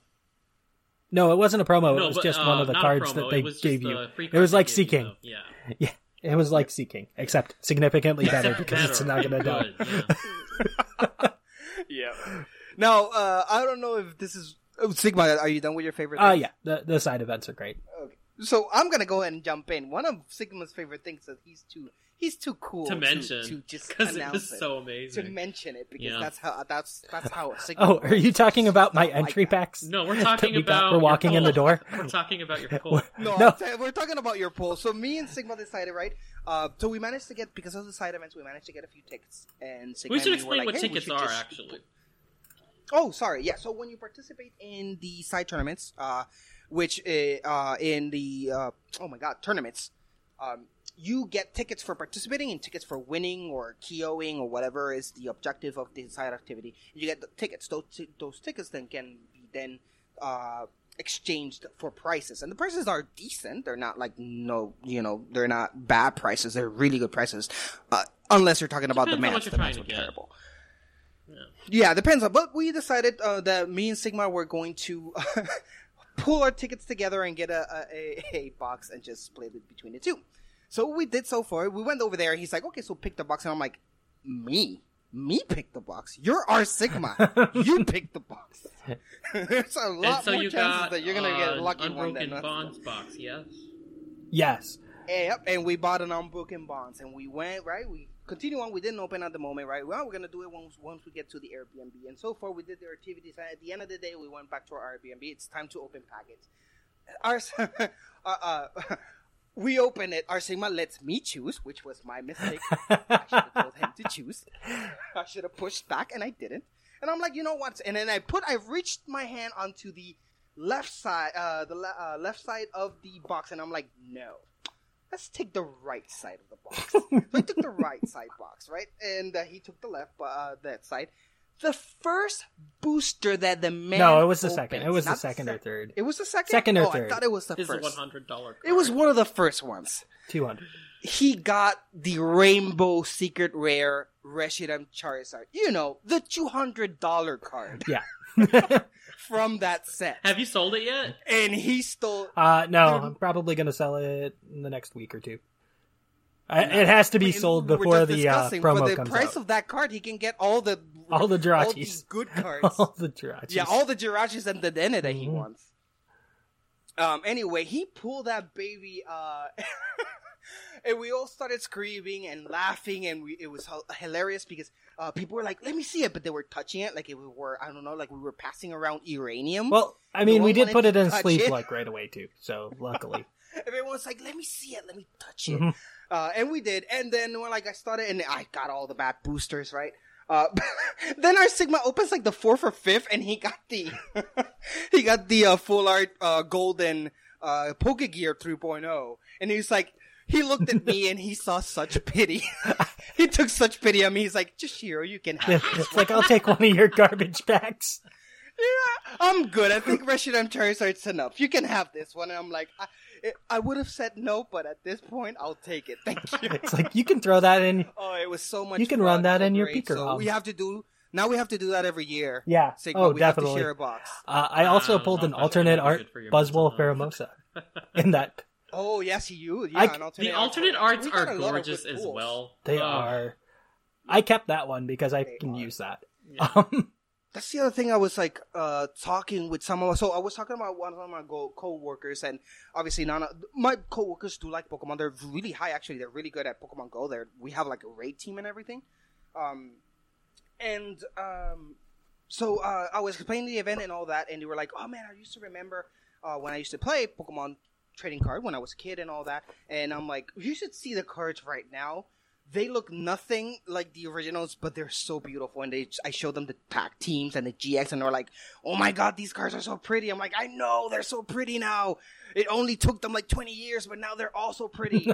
No, it wasn't a promo. No, it was but, just uh, one of the not a cards promo, that it they was just gave a you. free It card was they like gave you, Seeking. though. Yeah. Yeah, it was like Seeking, except significantly better Except because it's a better. Naga Nadel. Good, yeah. Yeah. Now, uh, I don't know if this is... Oh, Sigma, are you done with your favorite Oh, uh, things? yeah. The, the side events are great. Okay. So I'm going to go ahead and jump in. One of Sigma's favorite things is that he's too... He's too cool To mention, to, to just because it announce was so amazing. To mention it because Yeah. that's how that's that's how Sigma. Oh, are you talking about my Not entry like that. packs? No, we're talking that we got about for walking your in the poll. door. We're talking about your poll. No, No. I'm saying- we're talking about your poll. So me and Sigma decided, right? Uh, so we managed to get, because of the side events, we managed to get a few tickets. And Sigma We should and me were explain like, what hey, we tickets should are, just- actually. Oh, sorry. Yeah. So when you participate in the side tournaments, uh, which uh, uh, in the uh, oh my god tournaments, um, you get tickets for participating and tickets for winning or KOing or whatever is the objective of the side activity. You get the tickets. Those t- those tickets then can be then uh, exchanged for prices, and the prices are decent. They're not like no, you know, they're not bad prices. They're really good prices, uh, unless you're talking about the Depends on what match. you're The trying match to were get. terrible. Yeah. Yeah, depends on. But we decided uh, that me and Sigma were going to pull our tickets together and get a, a, a box and just split it between the two. So we did so far. We went over there. He's like, okay, so pick the box. And I'm like, me? Me pick the box? You're our Sigma. You pick the box. There's a lot And so more you chances got that you're going to get a uh, lucky one Unbroken than Bonds box, yes? Yes. Yep, and we bought an Unbroken Bonds, and we went, right, we continue on, we didn't open at the moment, right, well, we're going to do it once once we get to the Airbnb, and so far, we did the activities, and at the end of the day, we went back to our Airbnb, it's time to open packets. Our, uh, uh, we open it, our Sigma lets me choose, which was my mistake. I should have told him to choose. I should have pushed back, and I didn't. And I'm like, you know what? And then I put, I reached my hand onto the left side, uh, the le- uh, left side of the box, and I'm like, no, let's take the right side of the box. So I took the right side box, right? And uh, he took the left, uh, that side. The first booster that the man No, it was the opens, second. It was the not second sec- or third. It was the second? Second or oh, third. I thought it was the This first. is a one hundred dollars card. It was one of the first ones. two hundred. He got the Rainbow Secret Rare Reshiram Charizard. You know, the two hundred dollars card. Yeah. From that set. Have you sold it yet? And he stole... Uh, no, I'm probably going to sell it in the next week or two. I, it has to be sold we were before just the uh, discussing, promo for the comes price out. of that card, he can get all the... All the All Jirachis. these good cards. All the Jirachis. Yeah, all the Jirachis and the Dene that Mm-hmm. he wants. Um, anyway, he pulled that baby, uh... and we all started screaming and laughing, and we, it was h- hilarious because uh, people were like, let me see it, but they were touching it like it we were, I don't know, like we were passing around uranium. Well, I No mean, we one did wanted put to it in touch sleep it. like right away too. So luckily, Everyone's like, let me see it, let me touch it. Mhm. Uh, and we did, and then when like I started, and I got all the bad boosters, right? Uh, then our Sigma opens like the fourth or fifth, and he got the, he got the uh, full art uh, golden uh, Pokegear three point oh, and he's like, he looked at me and he saw such pity. He took such pity on me. He's like, Jashiro, you can have this. it's like I'll take one of your garbage bags. Yeah, I'm good. I think Reshiram Charizard's enough. You can have this one. And I'm like, I, I would have said no, but at this point, I'll take it. Thank you. It's like you can throw that in. Oh, it was so much You can fun, run that so in your great. Pika So ROM. we have to do, now we have to do that every year. Yeah. Sigma, Oh, we definitely. have to share a box. Uh, I also Uh, pulled an not alternate much art good for your Buzzwole mental Pheromosa in that. Oh, yes, you. Yeah, I- an alternate The alternate art. arts We got are a lot of gorgeous good as pools. well. They Uh, are. I kept that one because I They can are. use that. Yeah. Um, That's the other thing I was like uh, talking with some of us. So I was talking about one of my go- co-workers, and obviously none of my co-workers do like Pokemon. They're really high, actually. They're really good at Pokemon Go. They're, we have like a raid team and everything. Um, and um, so uh, I was explaining the event and all that, and they were like, oh man, I used to remember uh, when I used to play Pokemon trading card when I was a kid and all that. And I'm like, you should see the cards right now. They look nothing like the originals, but they're so beautiful. And they, I showed them the pack teams and the G X, and they're like, "Oh my god, these cards are so pretty." I'm like, "I know, they're so pretty now. It only took them like twenty years, but now they're all so pretty."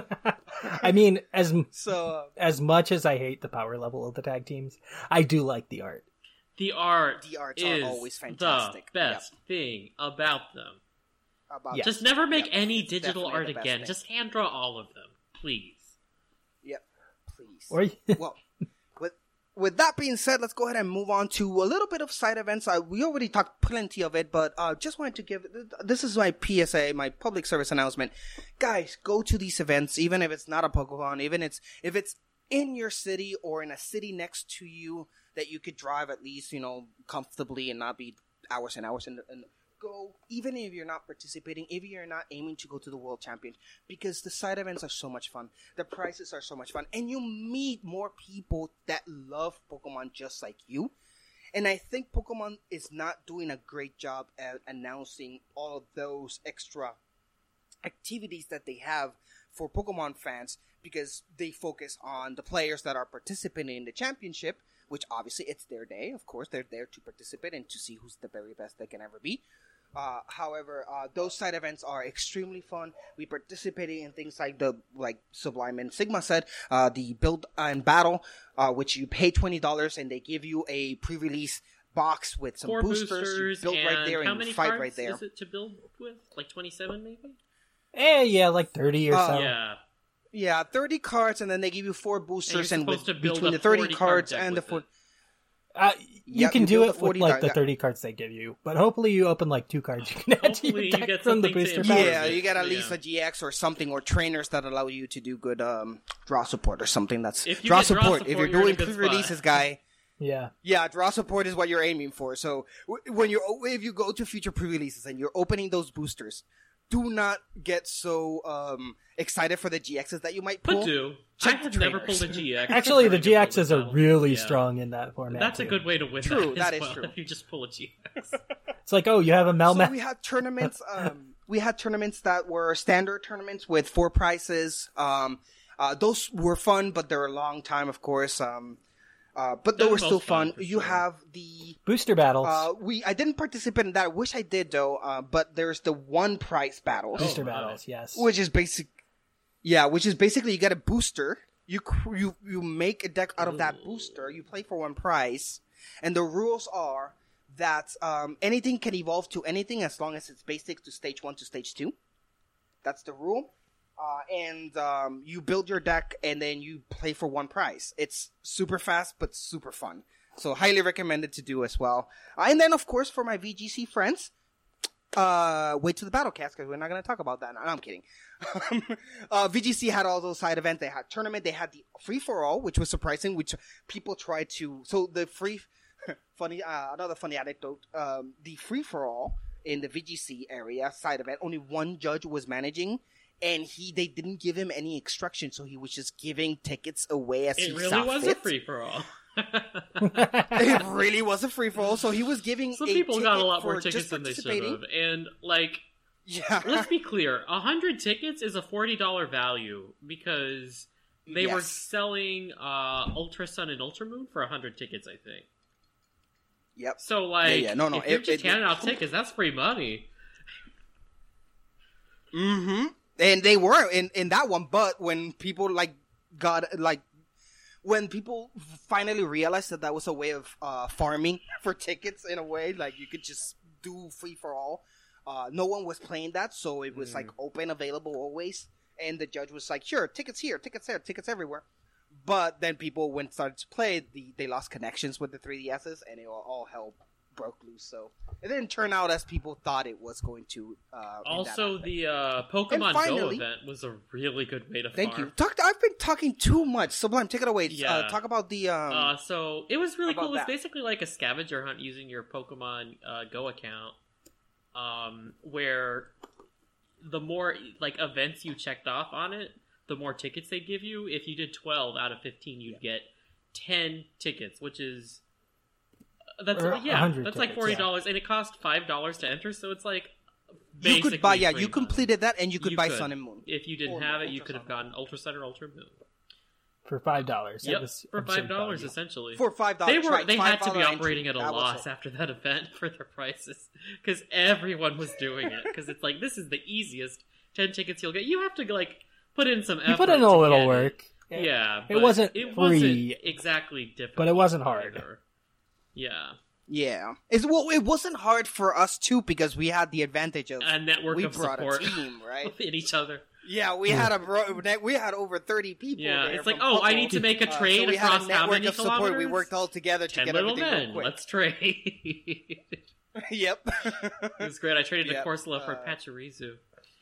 I mean, as So uh, as much as I hate the power level of the tag teams, I do like the art. The art The arts is are always fantastic. the best thing about them. about Yeah. Just never make Yeah, any it's digital definitely art the best again. thing. Just hand draw all of them, please. Yep, please. Or Well, with with that being said, let's go ahead and move on to a little bit of side events. Uh, we already talked plenty of it, but uh, just wanted to give this is my P S A, my public service announcement. Guys, go to these events, even if it's not a Pokemon, even it's if it's in your city or in a city next to you that you could drive at least, you know, comfortably and not be hours and hours in the, in the go, even if you're not participating, if you're not aiming to go to the World Champions, because the side events are so much fun. The prizes are so much fun. And you meet more people that love Pokemon just like you. And I think Pokemon is not doing a great job at announcing all of those extra activities that they have for Pokemon fans, because they focus on the players that are participating in the championship, which obviously it's their day. Of course, they're there to participate and to see who's the very best they can ever be. Uh, however, uh, those side events are extremely fun. We participated in things like the, like Sublime and Sigma said, uh, the build and battle, uh, which you pay twenty dollars and they give you a pre-release box with some Four boosters. boosters, You build and right there how and many you fight cards right there. is it to build with? Like twenty-seven, maybe? eh, yeah, like thirty or Uh, so. Yeah. Yeah, thirty cards, and then they give you four boosters, And and, you're with, supposed to build between a the thirty forty card cards deck and the with four. it. Uh, you Yep, can you do build it the with forty like die- the yeah. thirty cards they give you, but hopefully you open like two cards you can add to Hopefully your you deck get from the something to booster improve pack. Yeah, it. you get at Yeah. least a G X or something, or trainers that allow you to do good um, draw support or something. That's If you draw get draw support. support, If you're you're in a doing good spot. pre-releases, guy. Yeah. Yeah, draw support is what you're aiming for. So w- when you're if you go to future pre-releases and you're opening those boosters, do not get so um, excited for the G Xs that you might pull. But do. Check I have the never trainers. pulled a G X. Actually, the Trying to build G Xs a are battle. really Yeah. strong in that format. That's a too. good way to win True, that, that as is well, true. if you just pull a G X. It's like, oh, you have a So Melmac. we had tournaments. Um, we had tournaments that were standard tournaments with four prizes. Um, uh, those were fun, but they're a long time, of course. Um, Uh, but they They're were still most fun, fun. for You sure. have the Booster battles. Uh, we I didn't participate in that. I wish I did though. Uh, but there's the one prize battles, Booster Oh, battles, yes. which is basic. Yeah, which is basically you get a booster. You cr- you you make a deck out of that booster. You play for one prize, and the rules are that um, anything can evolve to anything as long as it's basic to stage one to stage two. That's the rule. Uh, and um, you build your deck, and then you play for one prize. It's super fast, but super fun. So highly recommended to do as well. Uh, and then, of course, for my V G C friends, uh, wait to the Battlecast, because we're not going to talk about that. No, I'm kidding. uh, V G C had all those side events. They had tournament. They had the free-for-all, which was surprising, which people tried to... So the free... funny, uh, another funny anecdote. Um, the free-for-all in the V G C area side event, only one judge was managing, and he they didn't give him any instructions, so he was just giving tickets away as It he really saw was fit. a free for all. It really was a free for all. So he was giving. Some a people got a ticket lot more for tickets just than they should participating. have, and like, Yeah. let's be clear: a hundred tickets is a forty dollar value because they were Yes. selling uh, Ultra Sun and Ultra Moon for a hundred tickets, I think. Yep. So like, Yeah, yeah. No, no, if you're it- just it- handing out tickets, that's free money. Mm-hmm. And they were in, in that one, but when people like got like when people finally realized that that was a way of uh, farming for tickets in a way, like you could just do free for all. Uh, no one was playing that, so it was Mm. like open, available always. And the judge was like, "Sure, tickets here, tickets there, tickets everywhere." But then people, when started to play, the, they lost connections with the three D S's, and it all, all hell broke loose. So it didn't turn out as people thought it was going to. Uh, in that Also, aspect. the uh, Pokemon And Go finally- event was a really good way to Thank farm. you. Talk, I've been talking too much. Sublime, take it away. Yeah. Uh, talk about the. Um, Uh, so it was really about cool. It's that? basically like a scavenger hunt using your Pokemon uh, Go account, um, where the more like events you checked off on it, the more tickets they give you. If you did twelve out of fifteen, you'd get ten tickets, which is that's Or yeah, one hundred that's like tickets, forty yeah. dollars, and it cost five dollars to enter. So it's like you could buy. basically Yeah, free you money. completed that, and you could You buy could. Sun and Moon. If you didn't Or have it, you Ultra could have Sun. gotten Ultra Sun or Ultra Moon. For five dollars. Yep, for five dollars essentially. For five dollars, They were right, they had to be five dollars operating at entry. a That was loss it. after that event for their prices because everyone was doing it because it's like this is the easiest ten tickets you'll get. You have to like put in some effort. You put in a to little get work. It. Yeah, It but wasn't it free, wasn't exactly difficult, but it wasn't hard. either. Yeah, Yeah, it's well, it wasn't hard for us too because we had the advantage of a network we of brought support a team, right? within each other. Yeah, we had a bro- we had over thirty people. Yeah, there it's like, from oh, I Puckle. need to make a Uh, trade so we had across a how network many of support. We kilometers? worked all together to Ten get little everything real men. quick. Let's trade. Yep. It was great. I traded Yep, the Corsola for uh, Pachirisu.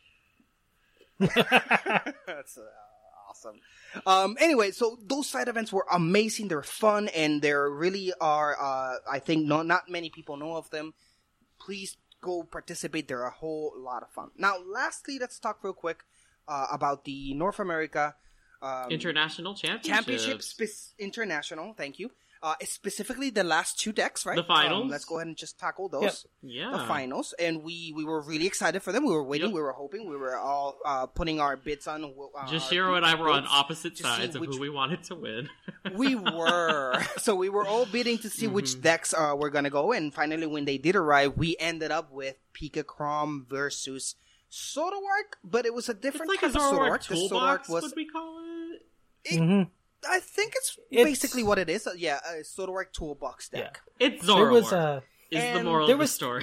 That's uh, awesome. Um, anyway, so those side events were amazing. They're fun, and there really are. Uh, I think not not many people know of them. Please go participate. They're a whole lot of fun. Now, lastly, let's talk real quick uh, about the North America um, International Championships. Championship spe- International. Thank you. Uh, specifically, the last two decks, right? The finals. Um, let's go ahead and just tackle those. Yeah. The finals, and we, we were really excited for them. We were waiting. Yep. We were hoping. We were all uh, putting our bids on. Uh, Jashiro and I were on bids opposite to see sides of which- who we wanted to win. We were. So we were all bidding to see Mm-hmm. which decks uh, were going to go. And finally, when they did arrive, we ended up with Pika Crom versus Zoroark. But it was a It's different like a type of Zoroark Zoroark. The toolbox, Zoroark was. would we call it? It, Mhm. I think it's, It's- basically what it is. Uh, yeah, a Zoroark toolbox Yeah. deck. It's There Zoroark. was uh, is the and moral there of was- the story.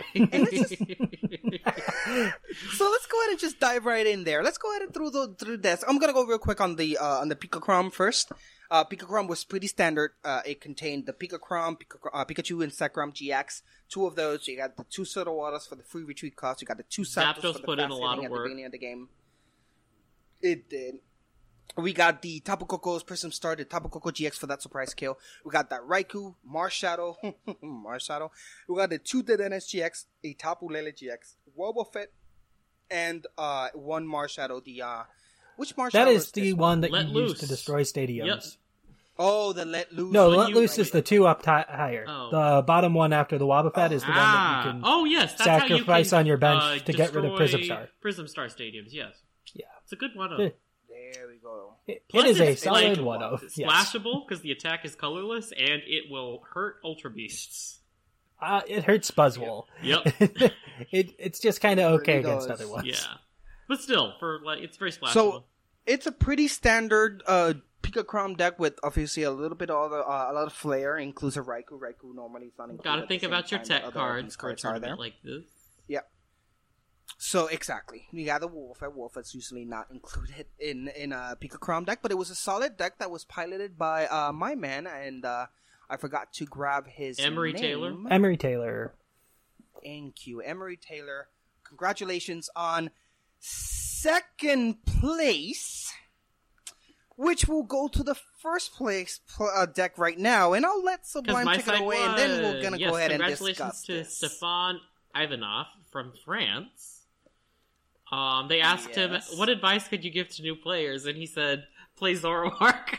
So let's go ahead and just dive right in there. Let's go ahead and through the through this. I'm gonna go real quick on the uh, on the Pika-Crom first. Uh, Pika-Crom was pretty standard. Uh, it contained the Pika-Crom, Pika, uh, Pikachu, and Zekrom G X. Two of those. You got the two Soda Waters for the free retreat cost. You got the two Zapdos Zapdos for the put in fast a lot hitting of at work. the beginning of the game. It did. We got the Tapu Koko's Prism Star, the Tapu Koko G X for that surprise kill. We got that Raikou, Marshadow, Marshadow. We got the two Dedenes G X, a Tapu Lele G X, Wobbuffet, and uh, one Marshadow. The uh, which Marshadow? that is the this one that Let you Loose. use to destroy stadiums. Yep. Oh, the Let Loose. No, When Let you- Loose is the two up ti higher. Oh. The bottom one after the Wobblepet is the one that Ah. you can Oh, yes. That's how you sacrifice can, on your bench uh, to get rid of Prism destroy Star. Prism Star stadiums, yes. Yeah. It's a good one. Yeah. There we go. It, Plus it is a it's, solid like, one of yes. splashable because the attack is colorless and it will hurt Ultra Beasts. Uh, it hurts Buzzwole. Yep. it it's just kind of okay really against does. other ones. Yeah, but still, for like, it's very splashable. So it's a pretty standard uh, Pika-Crom deck with obviously a little bit of the, uh, a lot of flair, inclusive Raikou. Raikou normally is not included. Gotta at think the same about your time tech that other cards these for a cards are there. tournament like this. Yeah. So exactly, you got the Wolf. At Wolf, it's usually not included in in a Pika-Crom deck, but it was a solid deck that was piloted by uh, my man, and uh, I forgot to grab his Emery name. Taylor? Emery Taylor. Thank you, Emery Taylor. Congratulations on second place, which will go to the first place pl- uh, deck right now, and I'll let Sublime my take it side away, and then we're gonna yes, go ahead and congratulations discuss to this. Stefan Ivanov from France. Um, they asked Yes. him, what advice could you give to new players? And he said, play Zoroark.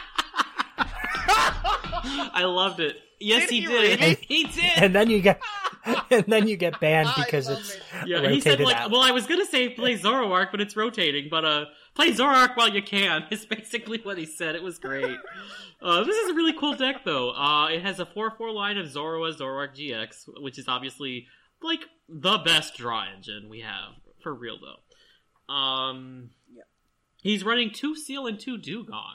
I loved it. Yes, Did he, he did. really? He did. And then you get and then you get banned because love it's it. Yeah, rotated he said, like, out. well, I was gonna say play Zoroark, but it's rotating, but, uh, play Zoroark while you can, is basically what he said. It was great. uh, this is a really cool deck, though. Uh, it has a four four line of Zoroa Zoroark G X, which is obviously, like, the best draw engine we have. For real, though. Um, Yeah. He's running two Seal and two Dugong,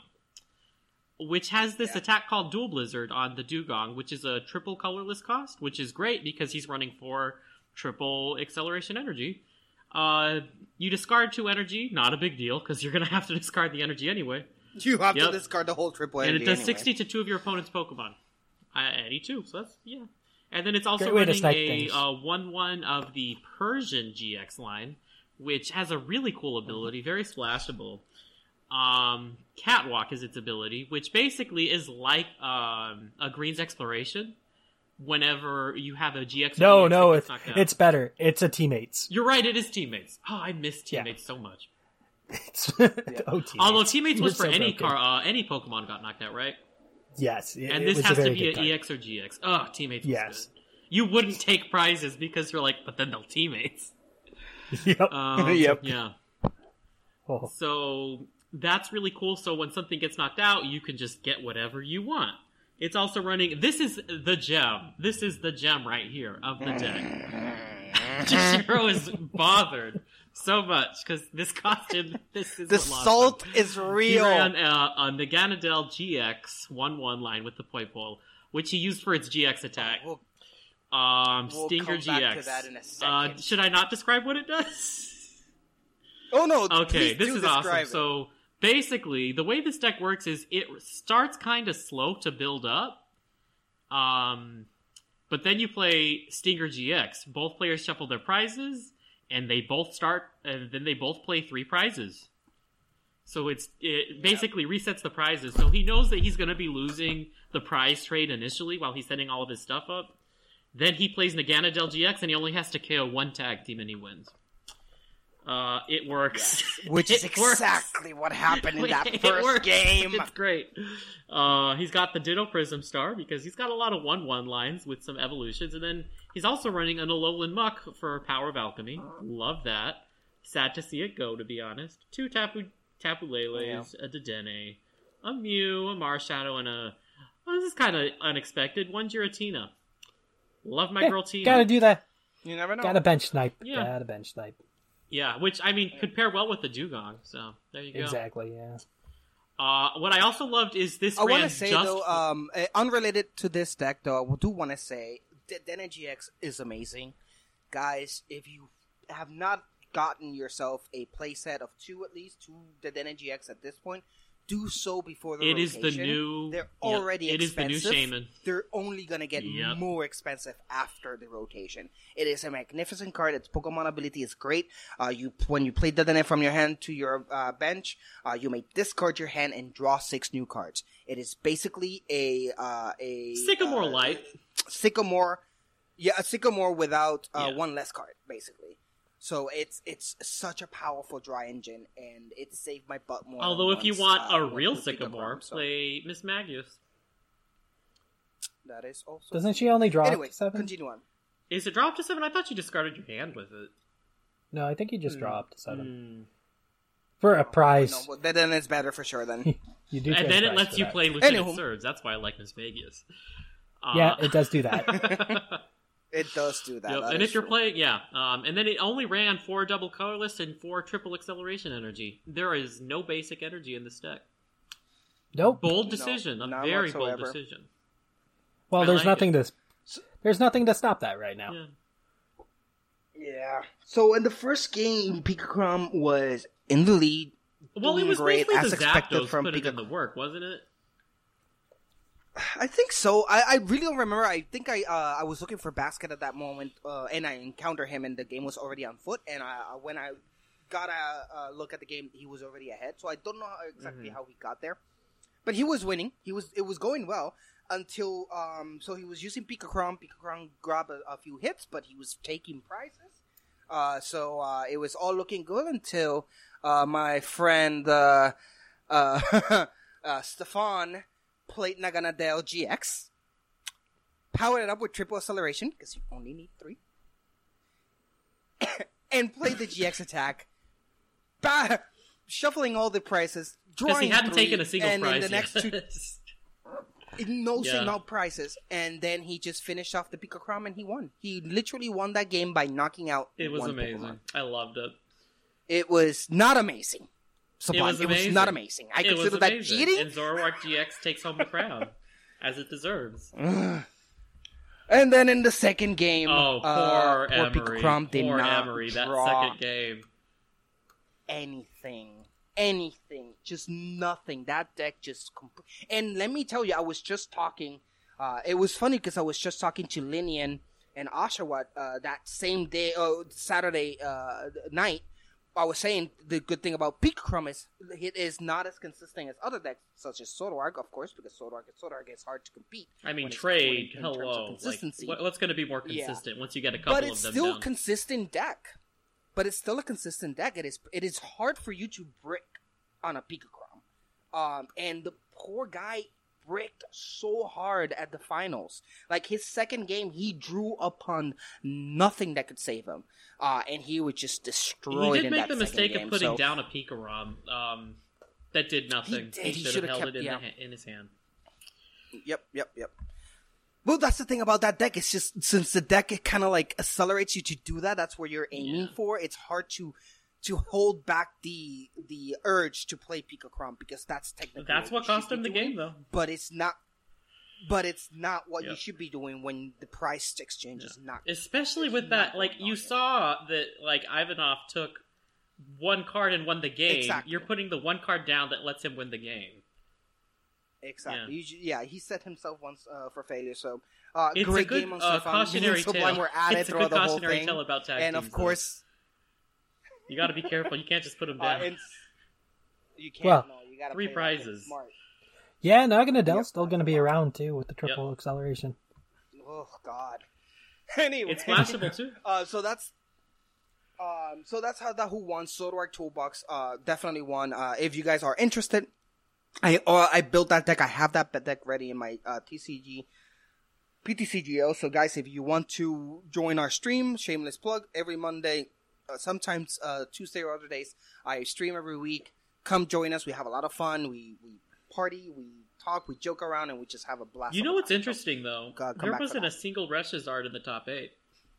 which has this Yeah. attack called Dual Blizzard on the Dugong, which is a triple colorless cost, which is great because he's running four triple acceleration energy. Uh, you discard two energy, not a big deal, because you're going to have to discard the energy anyway. You have Yep. to discard the whole triple And energy it does anyway. sixty to two of your opponent's Pokemon. Uh, eighty-two, so that's, yeah. And then it's also Great way to running snipe a things. uh, one one of the Persian G X line, which has a really cool ability, very splashable. Um, Catwalk is its ability, which basically is like um, a Green's Exploration. Whenever you have a G X, or No, G X no, that it's gets knocked out. it's better. It's a teammates. You're right, it is Teammates. Oh, I miss Yeah. Teammates so much. It's oh, teammates. Although Teammates was We're for so any broken. car, uh, any Pokemon got knocked out, right? Yes, it, And it this was has a to very be good an card. E X or G X. Oh, Teammates was Yes. good. You wouldn't take prizes because you're like, but then they'll Teammates. Yep. Um, Yep. Yeah. Oh. So that's really cool. So when something gets knocked out, you can just get whatever you want. It's also running. This is the gem. This is the gem right here of the deck. Jishiro is bothered so much because this cost him. This is The what lost salt him. is He real. ran uh, a Naganadel G X one one line with the Poipole, which he used for its G X attack. We'll- Um, We'll Stinger come back to G X. that in a Uh, second. should I not describe what it does? Oh no! Okay, please this do is awesome. describe it. So basically, the way this deck works is it starts kind of slow to build up. Um, but then you play Stinger G X. Both players shuffle their prizes, and they both start, and then they both play three prizes. So it's it basically resets the prizes. So he knows that he's going to be losing the prize trade initially while he's setting all of his stuff up. Then he plays Naganadel G X, and he only has to K O one tag team, and he wins. Uh, it works. Which It is works. exactly what happened in that It first works. game. It's great. Uh, he's got the Ditto Prism Star because he's got a lot of one one lines with some evolutions, and then he's also running an Alolan Muck for Power of Alchemy. Love that. Sad to see it go, to be honest. Two Tapu Tapu Leles, a Dedenne, a Mew, a Marshadow, and a. Well, this is kind of unexpected. One Giratina. Love my Yeah, girl Tina. Gotta do that. You never know. Gotta bench snipe. Yeah. Gotta bench snipe. Yeah, which I mean could pair well with the Dugong. So there you go. Exactly. Yeah. Uh, what I also loved is this. I want ran to say just though, um, uh, unrelated to this deck, though, I do want to say that Dedenne G X is amazing, guys. If you have not gotten yourself a playset of two, at least two Dedenne G X at this point, do so before the It is rotation. the new- They're yep, already it is the new expensive. Shaman. They're only gonna get Yep. more expensive after the rotation. It is a magnificent card. Its Pokemon ability is great. Uh, you when you play Dedenne from your hand to your uh, bench, uh, you may discard your hand and draw six new cards. It is basically a uh, a Sycamore uh, Light. Sycamore, yeah, a Sycamore without uh, Yeah. one less card, basically. So it's it's such a powerful dry engine, and it saved my butt more. Although than if you once, want uh, a with real Pika Sycamore, Chrome, so play Miss Magius. that is also. Doesn't she only draw Anyway, seven? continue on. Is it dropped to seven? I thought you discarded your hand with it. No, I think you just Hmm. dropped seven. For a prize. No, well, then it's better for sure then. You do and get then a it prize lets for you that. play Lieutenant Anywho. Surge. That's why I like Miss Vegas. Uh, Yeah, it does do that. It does do that. Yep. that And is if you're true. playing, yeah. Um, and then it only ran four double colorless and four triple acceleration energy. There is no basic energy in this deck. Nope. Bold No, decision. a not very bold whatsoever. decision. Well, I there's like nothing to there's nothing to stop that right now. Yeah. Yeah. So in the first game, Pikachu was in the lead. Well, it doing was great, basically as the expected Zapdos from put it in Pikachu. the work, wasn't it? I think so. I, I really don't remember. I think I uh, I was looking for Basket at that moment, uh, and I encountered him, and the game was already on foot. And I, uh, when I got a uh, look at the game, he was already ahead. So I don't know how, exactly Mm-hmm. how he got there, but he was winning. He was it was going well until um. So he was using Pikachu. Pikachu grabbed a, a few hits, but he was taking prizes. Uh, so uh, it was all looking good until uh, my friend uh, uh, uh, Stefan played Naganadel G X, powered it up with triple acceleration, because you only need three, and played the G X attack, bah, shuffling all the prices, Because drawing he hadn't three, taken a single and prize in the next yet. two, no Yeah. single prizes, and then he just finished off the Pikachu and he won. He literally won that game by knocking out It was one amazing. Pokemon. I loved it. It was not amazing. Sublime. It was amazing. not amazing. I it was consider that amazing. cheating. And Zoroark G X takes home the crown, as it deserves. And then in the second game, Oh, poor uh, poor Emery. Pikachu did Poor not Emery, that draw second game. anything. Anything. Just nothing. That deck just... Comp- and let me tell you, I was just talking... Uh, it was funny because I was just talking to Linian and Oshawott uh, that same day, uh, Saturday uh, night. I was saying the good thing about Pikachu is it is not as consistent as other decks, such as Zoroark, of course, because Zoroark, Zoroark is hard to compete. I mean, when it's- trade, when- in terms of hello. Like, consistency. what- what's going to be more Yeah. consistent once you get a couple But of it's them still down? a consistent deck. But it's still a consistent deck. It is it is hard for you to brick on a Pikachu. Um, and the poor guy bricked so hard at the finals. Like, his second game, he drew upon nothing that could save him. Uh, and he was just destroyed He did in make that the second mistake game. of putting So- down a Pikarom. Um, that did nothing. did. He, He should should've have held kept- it in, yeah. the, ha- in his hand. Yep, yep, yep. Well, that's the thing about that deck. It's just, since the deck, it kind of like accelerates you to do that, that's where you're aiming for. It's hard to to hold back the the urge to play Pikachu because that's technically That's what you cost should him be the doing, game, though. But it's not. But it's not what you Yep. should be doing when the price exchange is not. Especially with that, like, you saw that, like, Ivanov took one card and won the game. Exactly. You're putting the one card down that lets him win the game. Exactly. You ju- Yeah, he set himself once uh, for failure. So, uh, It's great a good game on uh, Stefan. cautionary Him and Sublime tale. were at It's it a throughout good the whole cautionary thing. tale about tag and teams, of course, You got to be careful. You can't just put them uh, down. and you can't. Well- no, you gotta Three play that game prizes. smart. Yeah, Naganadel's still going to be around too with the triple acceleration. Oh God. Anyway, It's flashable too. Uh, so that's um, so that's how that who won Zoroark Toolbox. Uh, definitely won. Uh, if you guys are interested, I uh, I built that deck. I have that deck ready in my uh, T C G, P T C G O. So guys, if you want to join our stream, shameless plug, every Monday, uh, sometimes uh, Tuesday or other days, I stream every week. Come join us. We have a lot of fun. We we party. We talk. We joke around, and we just have a blast. You know all the what's time. interesting, though? God, come There back for wasn't that. a single Reshazard in the top eight.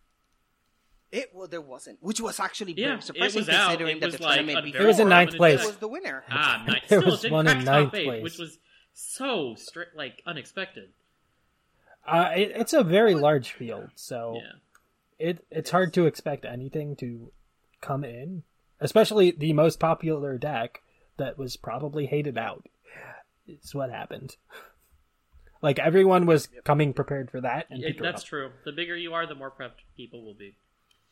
It well, there wasn't, which was actually Yeah, very it surprising was out. considering It that was the like tournament a before It was in ninth prominent place. deck. was the winner. Ah, nice. There Still, was it didn't one in crack ninth top eight, place. which was so strict, like unexpected. Uh, it, it's a very large field, so Yeah. it it's hard to expect anything to come in, especially the most popular deck that was probably hated out. It's what happened. Like, everyone was coming prepared for that, and It, Pikachu. that's true. The bigger you are, the more prepped people will be.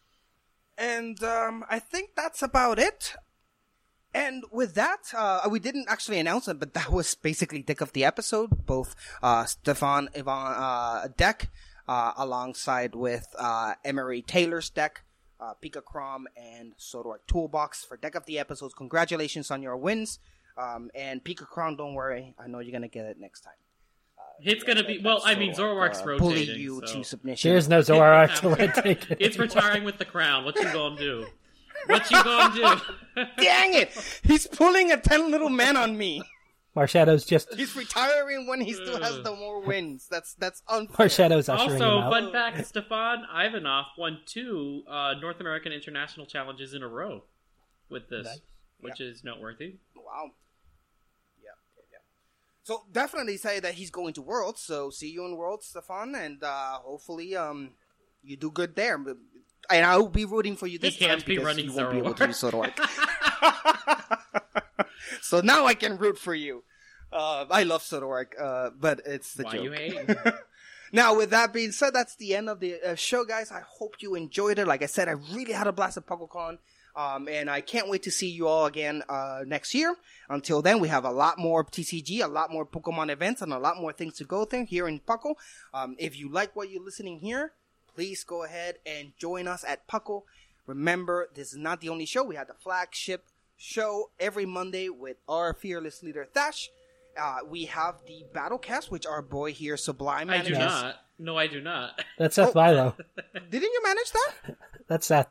And um, I think that's about it. And with that, uh, we didn't actually announce it, but that was basically deck of the episode. Both uh, Stefan Ivan uh, deck, uh, alongside with uh, Emery Taylor's deck, uh, Pikachu and Zoroark Toolbox for deck of the episodes. Congratulations on your wins. Um, and Pikachu, don't worry, I know you're gonna get it next time. It's gonna be well. I mean, Zoroark's uh, rotating. bully you so. to submission. There's no Zoroark to let take it. It's retiring with the crown. What you gonna do? What you gonna do? Dang it! He's pulling a ten little men on me. Marshadow's just... He's retiring when he still has the more wins. That's that's unfair. Marshadow's ushering him Also, out. fun fact, Stefan Ivanov won two uh, North American International Challenges in a row with this, Nice. which Yeah. is noteworthy. Wow. Yeah, yeah, yeah. So definitely say that he's going to Worlds. So see you in Worlds, Stefan, and uh, hopefully um you do good there. And I'll be rooting for you this He can't time be because running you won't be able to Zoroark. use Zoroark. So now I can root for you. Uh, I love Zoroark, uh, but it's the Why joke. you hating? Now, with that being said, that's the end of the uh, show, guys. I hope you enjoyed it. Like I said, I really had a blast at PuckleCon. Um, and I can't wait to see you all again uh, next year. Until then, we have a lot more T C G, a lot more Pokemon events, and a lot more things to go through here in Puckle. Um, if you like what you're listening here, please go ahead and join us at Puckle. Remember, this is not the only show. We have the flagship show every Monday with our fearless leader, Thatch. Uh, we have the Battlecast, which our boy here, Sublime, I do manages. not. No, I do not. That's Seth Vilo. Didn't you manage that? That's Seth.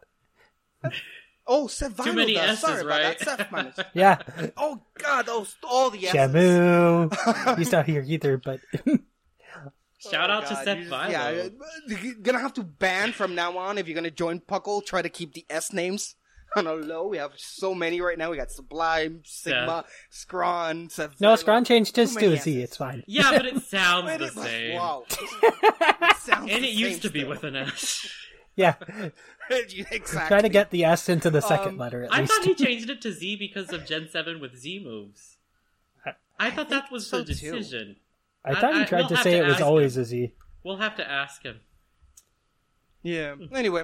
Oh, Seth Vilo Too many does. S's, Sorry right? about that. Seth managed. Yeah. Oh, God, those all the S's. Shamu. He's not here either, but... Shout out Oh, to God, Seth you just- Vilo. Yeah, you're gonna have to ban from now on if you're gonna join Puckle. Try to keep the S names on a low. We have so many right now. We got Sublime, Sigma, Scrawn, Seth. No, Vilo. Scrawn changed his Too to many a Z. S's. It's fine. Yeah, but it sounds Wait, the it- same. Wow. It sounds And the it used same to be still. with an S. Yeah. Exactly. Try to get the S into the second Um, letter at I least. thought he changed it to Z because of Gen seven with Z moves. I thought that was so the too. decision. I thought he I- tried we'll to have say to it was ask always him. a Z. We'll have to ask him. Yeah. Anyway.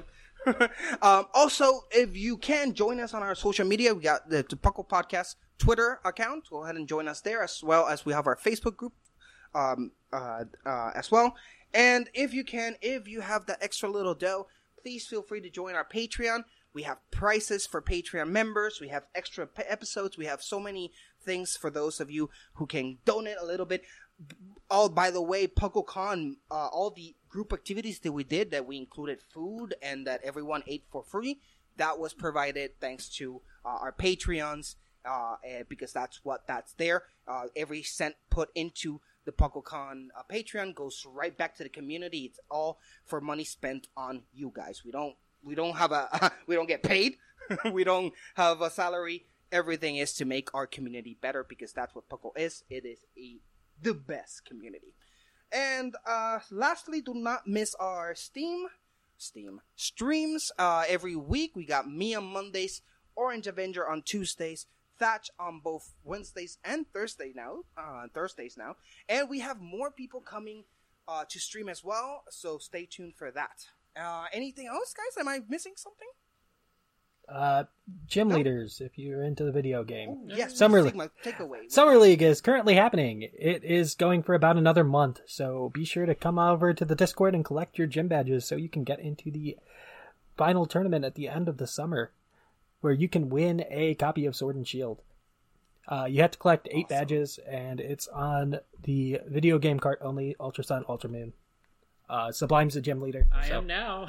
um, also, if you can join us on our social media, we got the, the Puckle Podcast Twitter account. Go ahead and join us there, as well as we have our Facebook group um, uh, uh, as well. And if you can, if you have the extra little dough, please feel free to join our Patreon. We have prices for Patreon members. We have extra p- episodes. We have so many things for those of you who can donate a little bit. Oh, by the way, PuckleCon, uh, all the group activities that we did, that we included food and that everyone ate for free, that was provided thanks to uh, our Patreons, uh, and because that's what that's there. Uh, every cent put into the PuckleCon uh, Patreon goes right back to the community. It's all for money spent on you guys. We don't we don't have a we don't get paid. We don't have a salary. Everything is to make our community better because that's what Puckle is. It is a the best community. And uh, lastly, do not miss our Steam Steam streams uh, every week. We got me on Mondays, Orange Avenger on Tuesdays, Thatch on both Wednesdays and Thursday now. Uh, Thursdays now, and we have more people coming uh, to stream as well. So stay tuned for that. Uh, anything else, guys? Am I missing something? Uh, gym leaders, if you're into the video game. Ooh, yes, Summer Sigma, League. take away. Summer League is currently happening. It is going for about another month, so be sure to come over to the Discord and collect your gym badges so you can get into the final tournament at the end of the summer, where you can win a copy of Sword and Shield. Uh, you have to collect eight awesome. badges, and it's on the video game cart only, Ultra Sun, Ultra Moon. Uh, Sublime's the gym leader. I so. am now.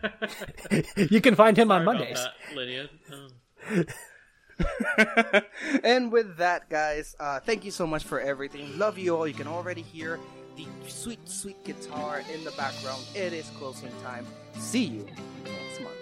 You can find him Sorry on Mondays. About that, Lydia. Oh. And with that, guys, uh, thank you so much for everything. Love you all. You can already hear the sweet, sweet guitar in the background. It is closing time. See you next month.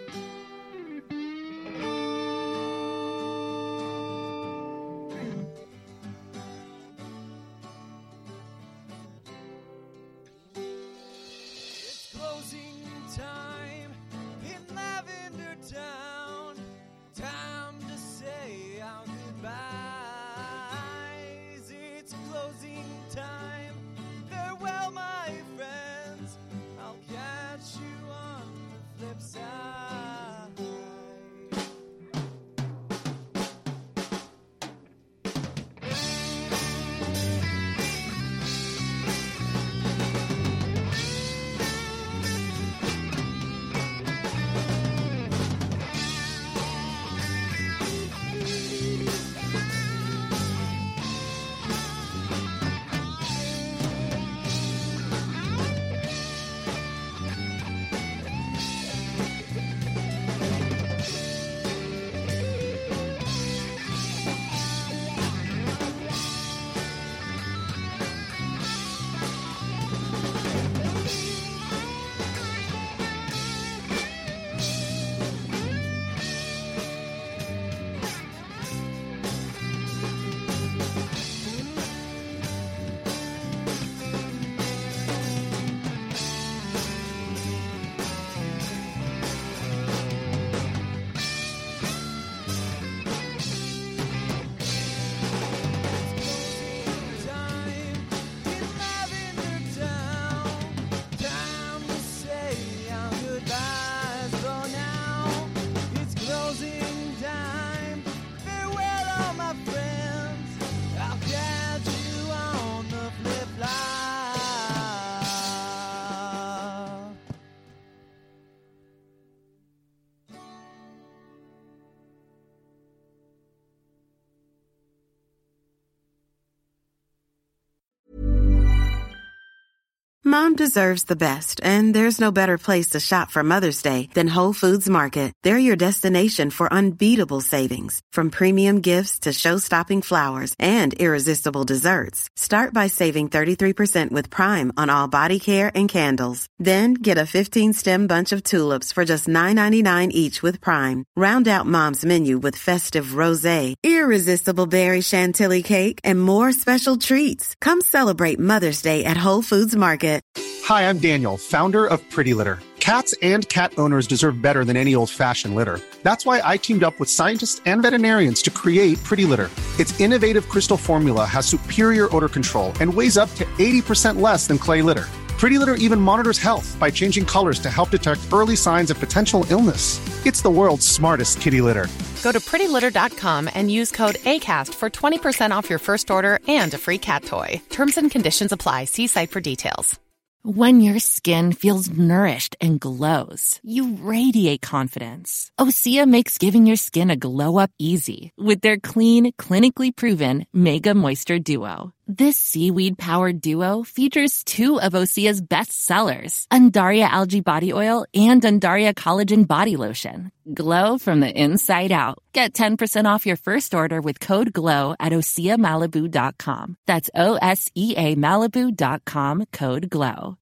Mom deserves the best, and there's no better place to shop for Mother's Day than Whole Foods Market. They're your destination for unbeatable savings, from premium gifts to show-stopping flowers and irresistible desserts. Start by saving thirty-three percent with Prime on all body care and candles. Then get a fifteen-stem bunch of tulips for just nine ninety-nine each with Prime. Round out Mom's menu with festive rosé, irresistible berry chantilly cake, and more special treats. Come celebrate Mother's Day at Whole Foods Market. Hi, I'm Daniel, founder of Pretty Litter. Cats and cat owners deserve better than any old-fashioned litter. That's why I teamed up with scientists and veterinarians to create Pretty Litter. Its innovative crystal formula has superior odor control and weighs up to eighty percent less than clay litter. Pretty Litter even monitors health by changing colors to help detect early signs of potential illness. It's the world's smartest kitty litter. Go to pretty litter dot com and use code ACAST for twenty percent off your first order and a free cat toy. Terms and conditions apply. See site for details. When your skin feels nourished and glows, you radiate confidence. Osea makes giving your skin a glow-up easy with their clean, clinically proven Mega Moisture Duo. This seaweed-powered duo features two of Osea's best sellers, Undaria Algae Body Oil and Undaria Collagen Body Lotion. Glow from the inside out. Get ten percent off your first order with code GLOW at osea malibu dot com. That's O S E A Malibu dot com, code GLOW.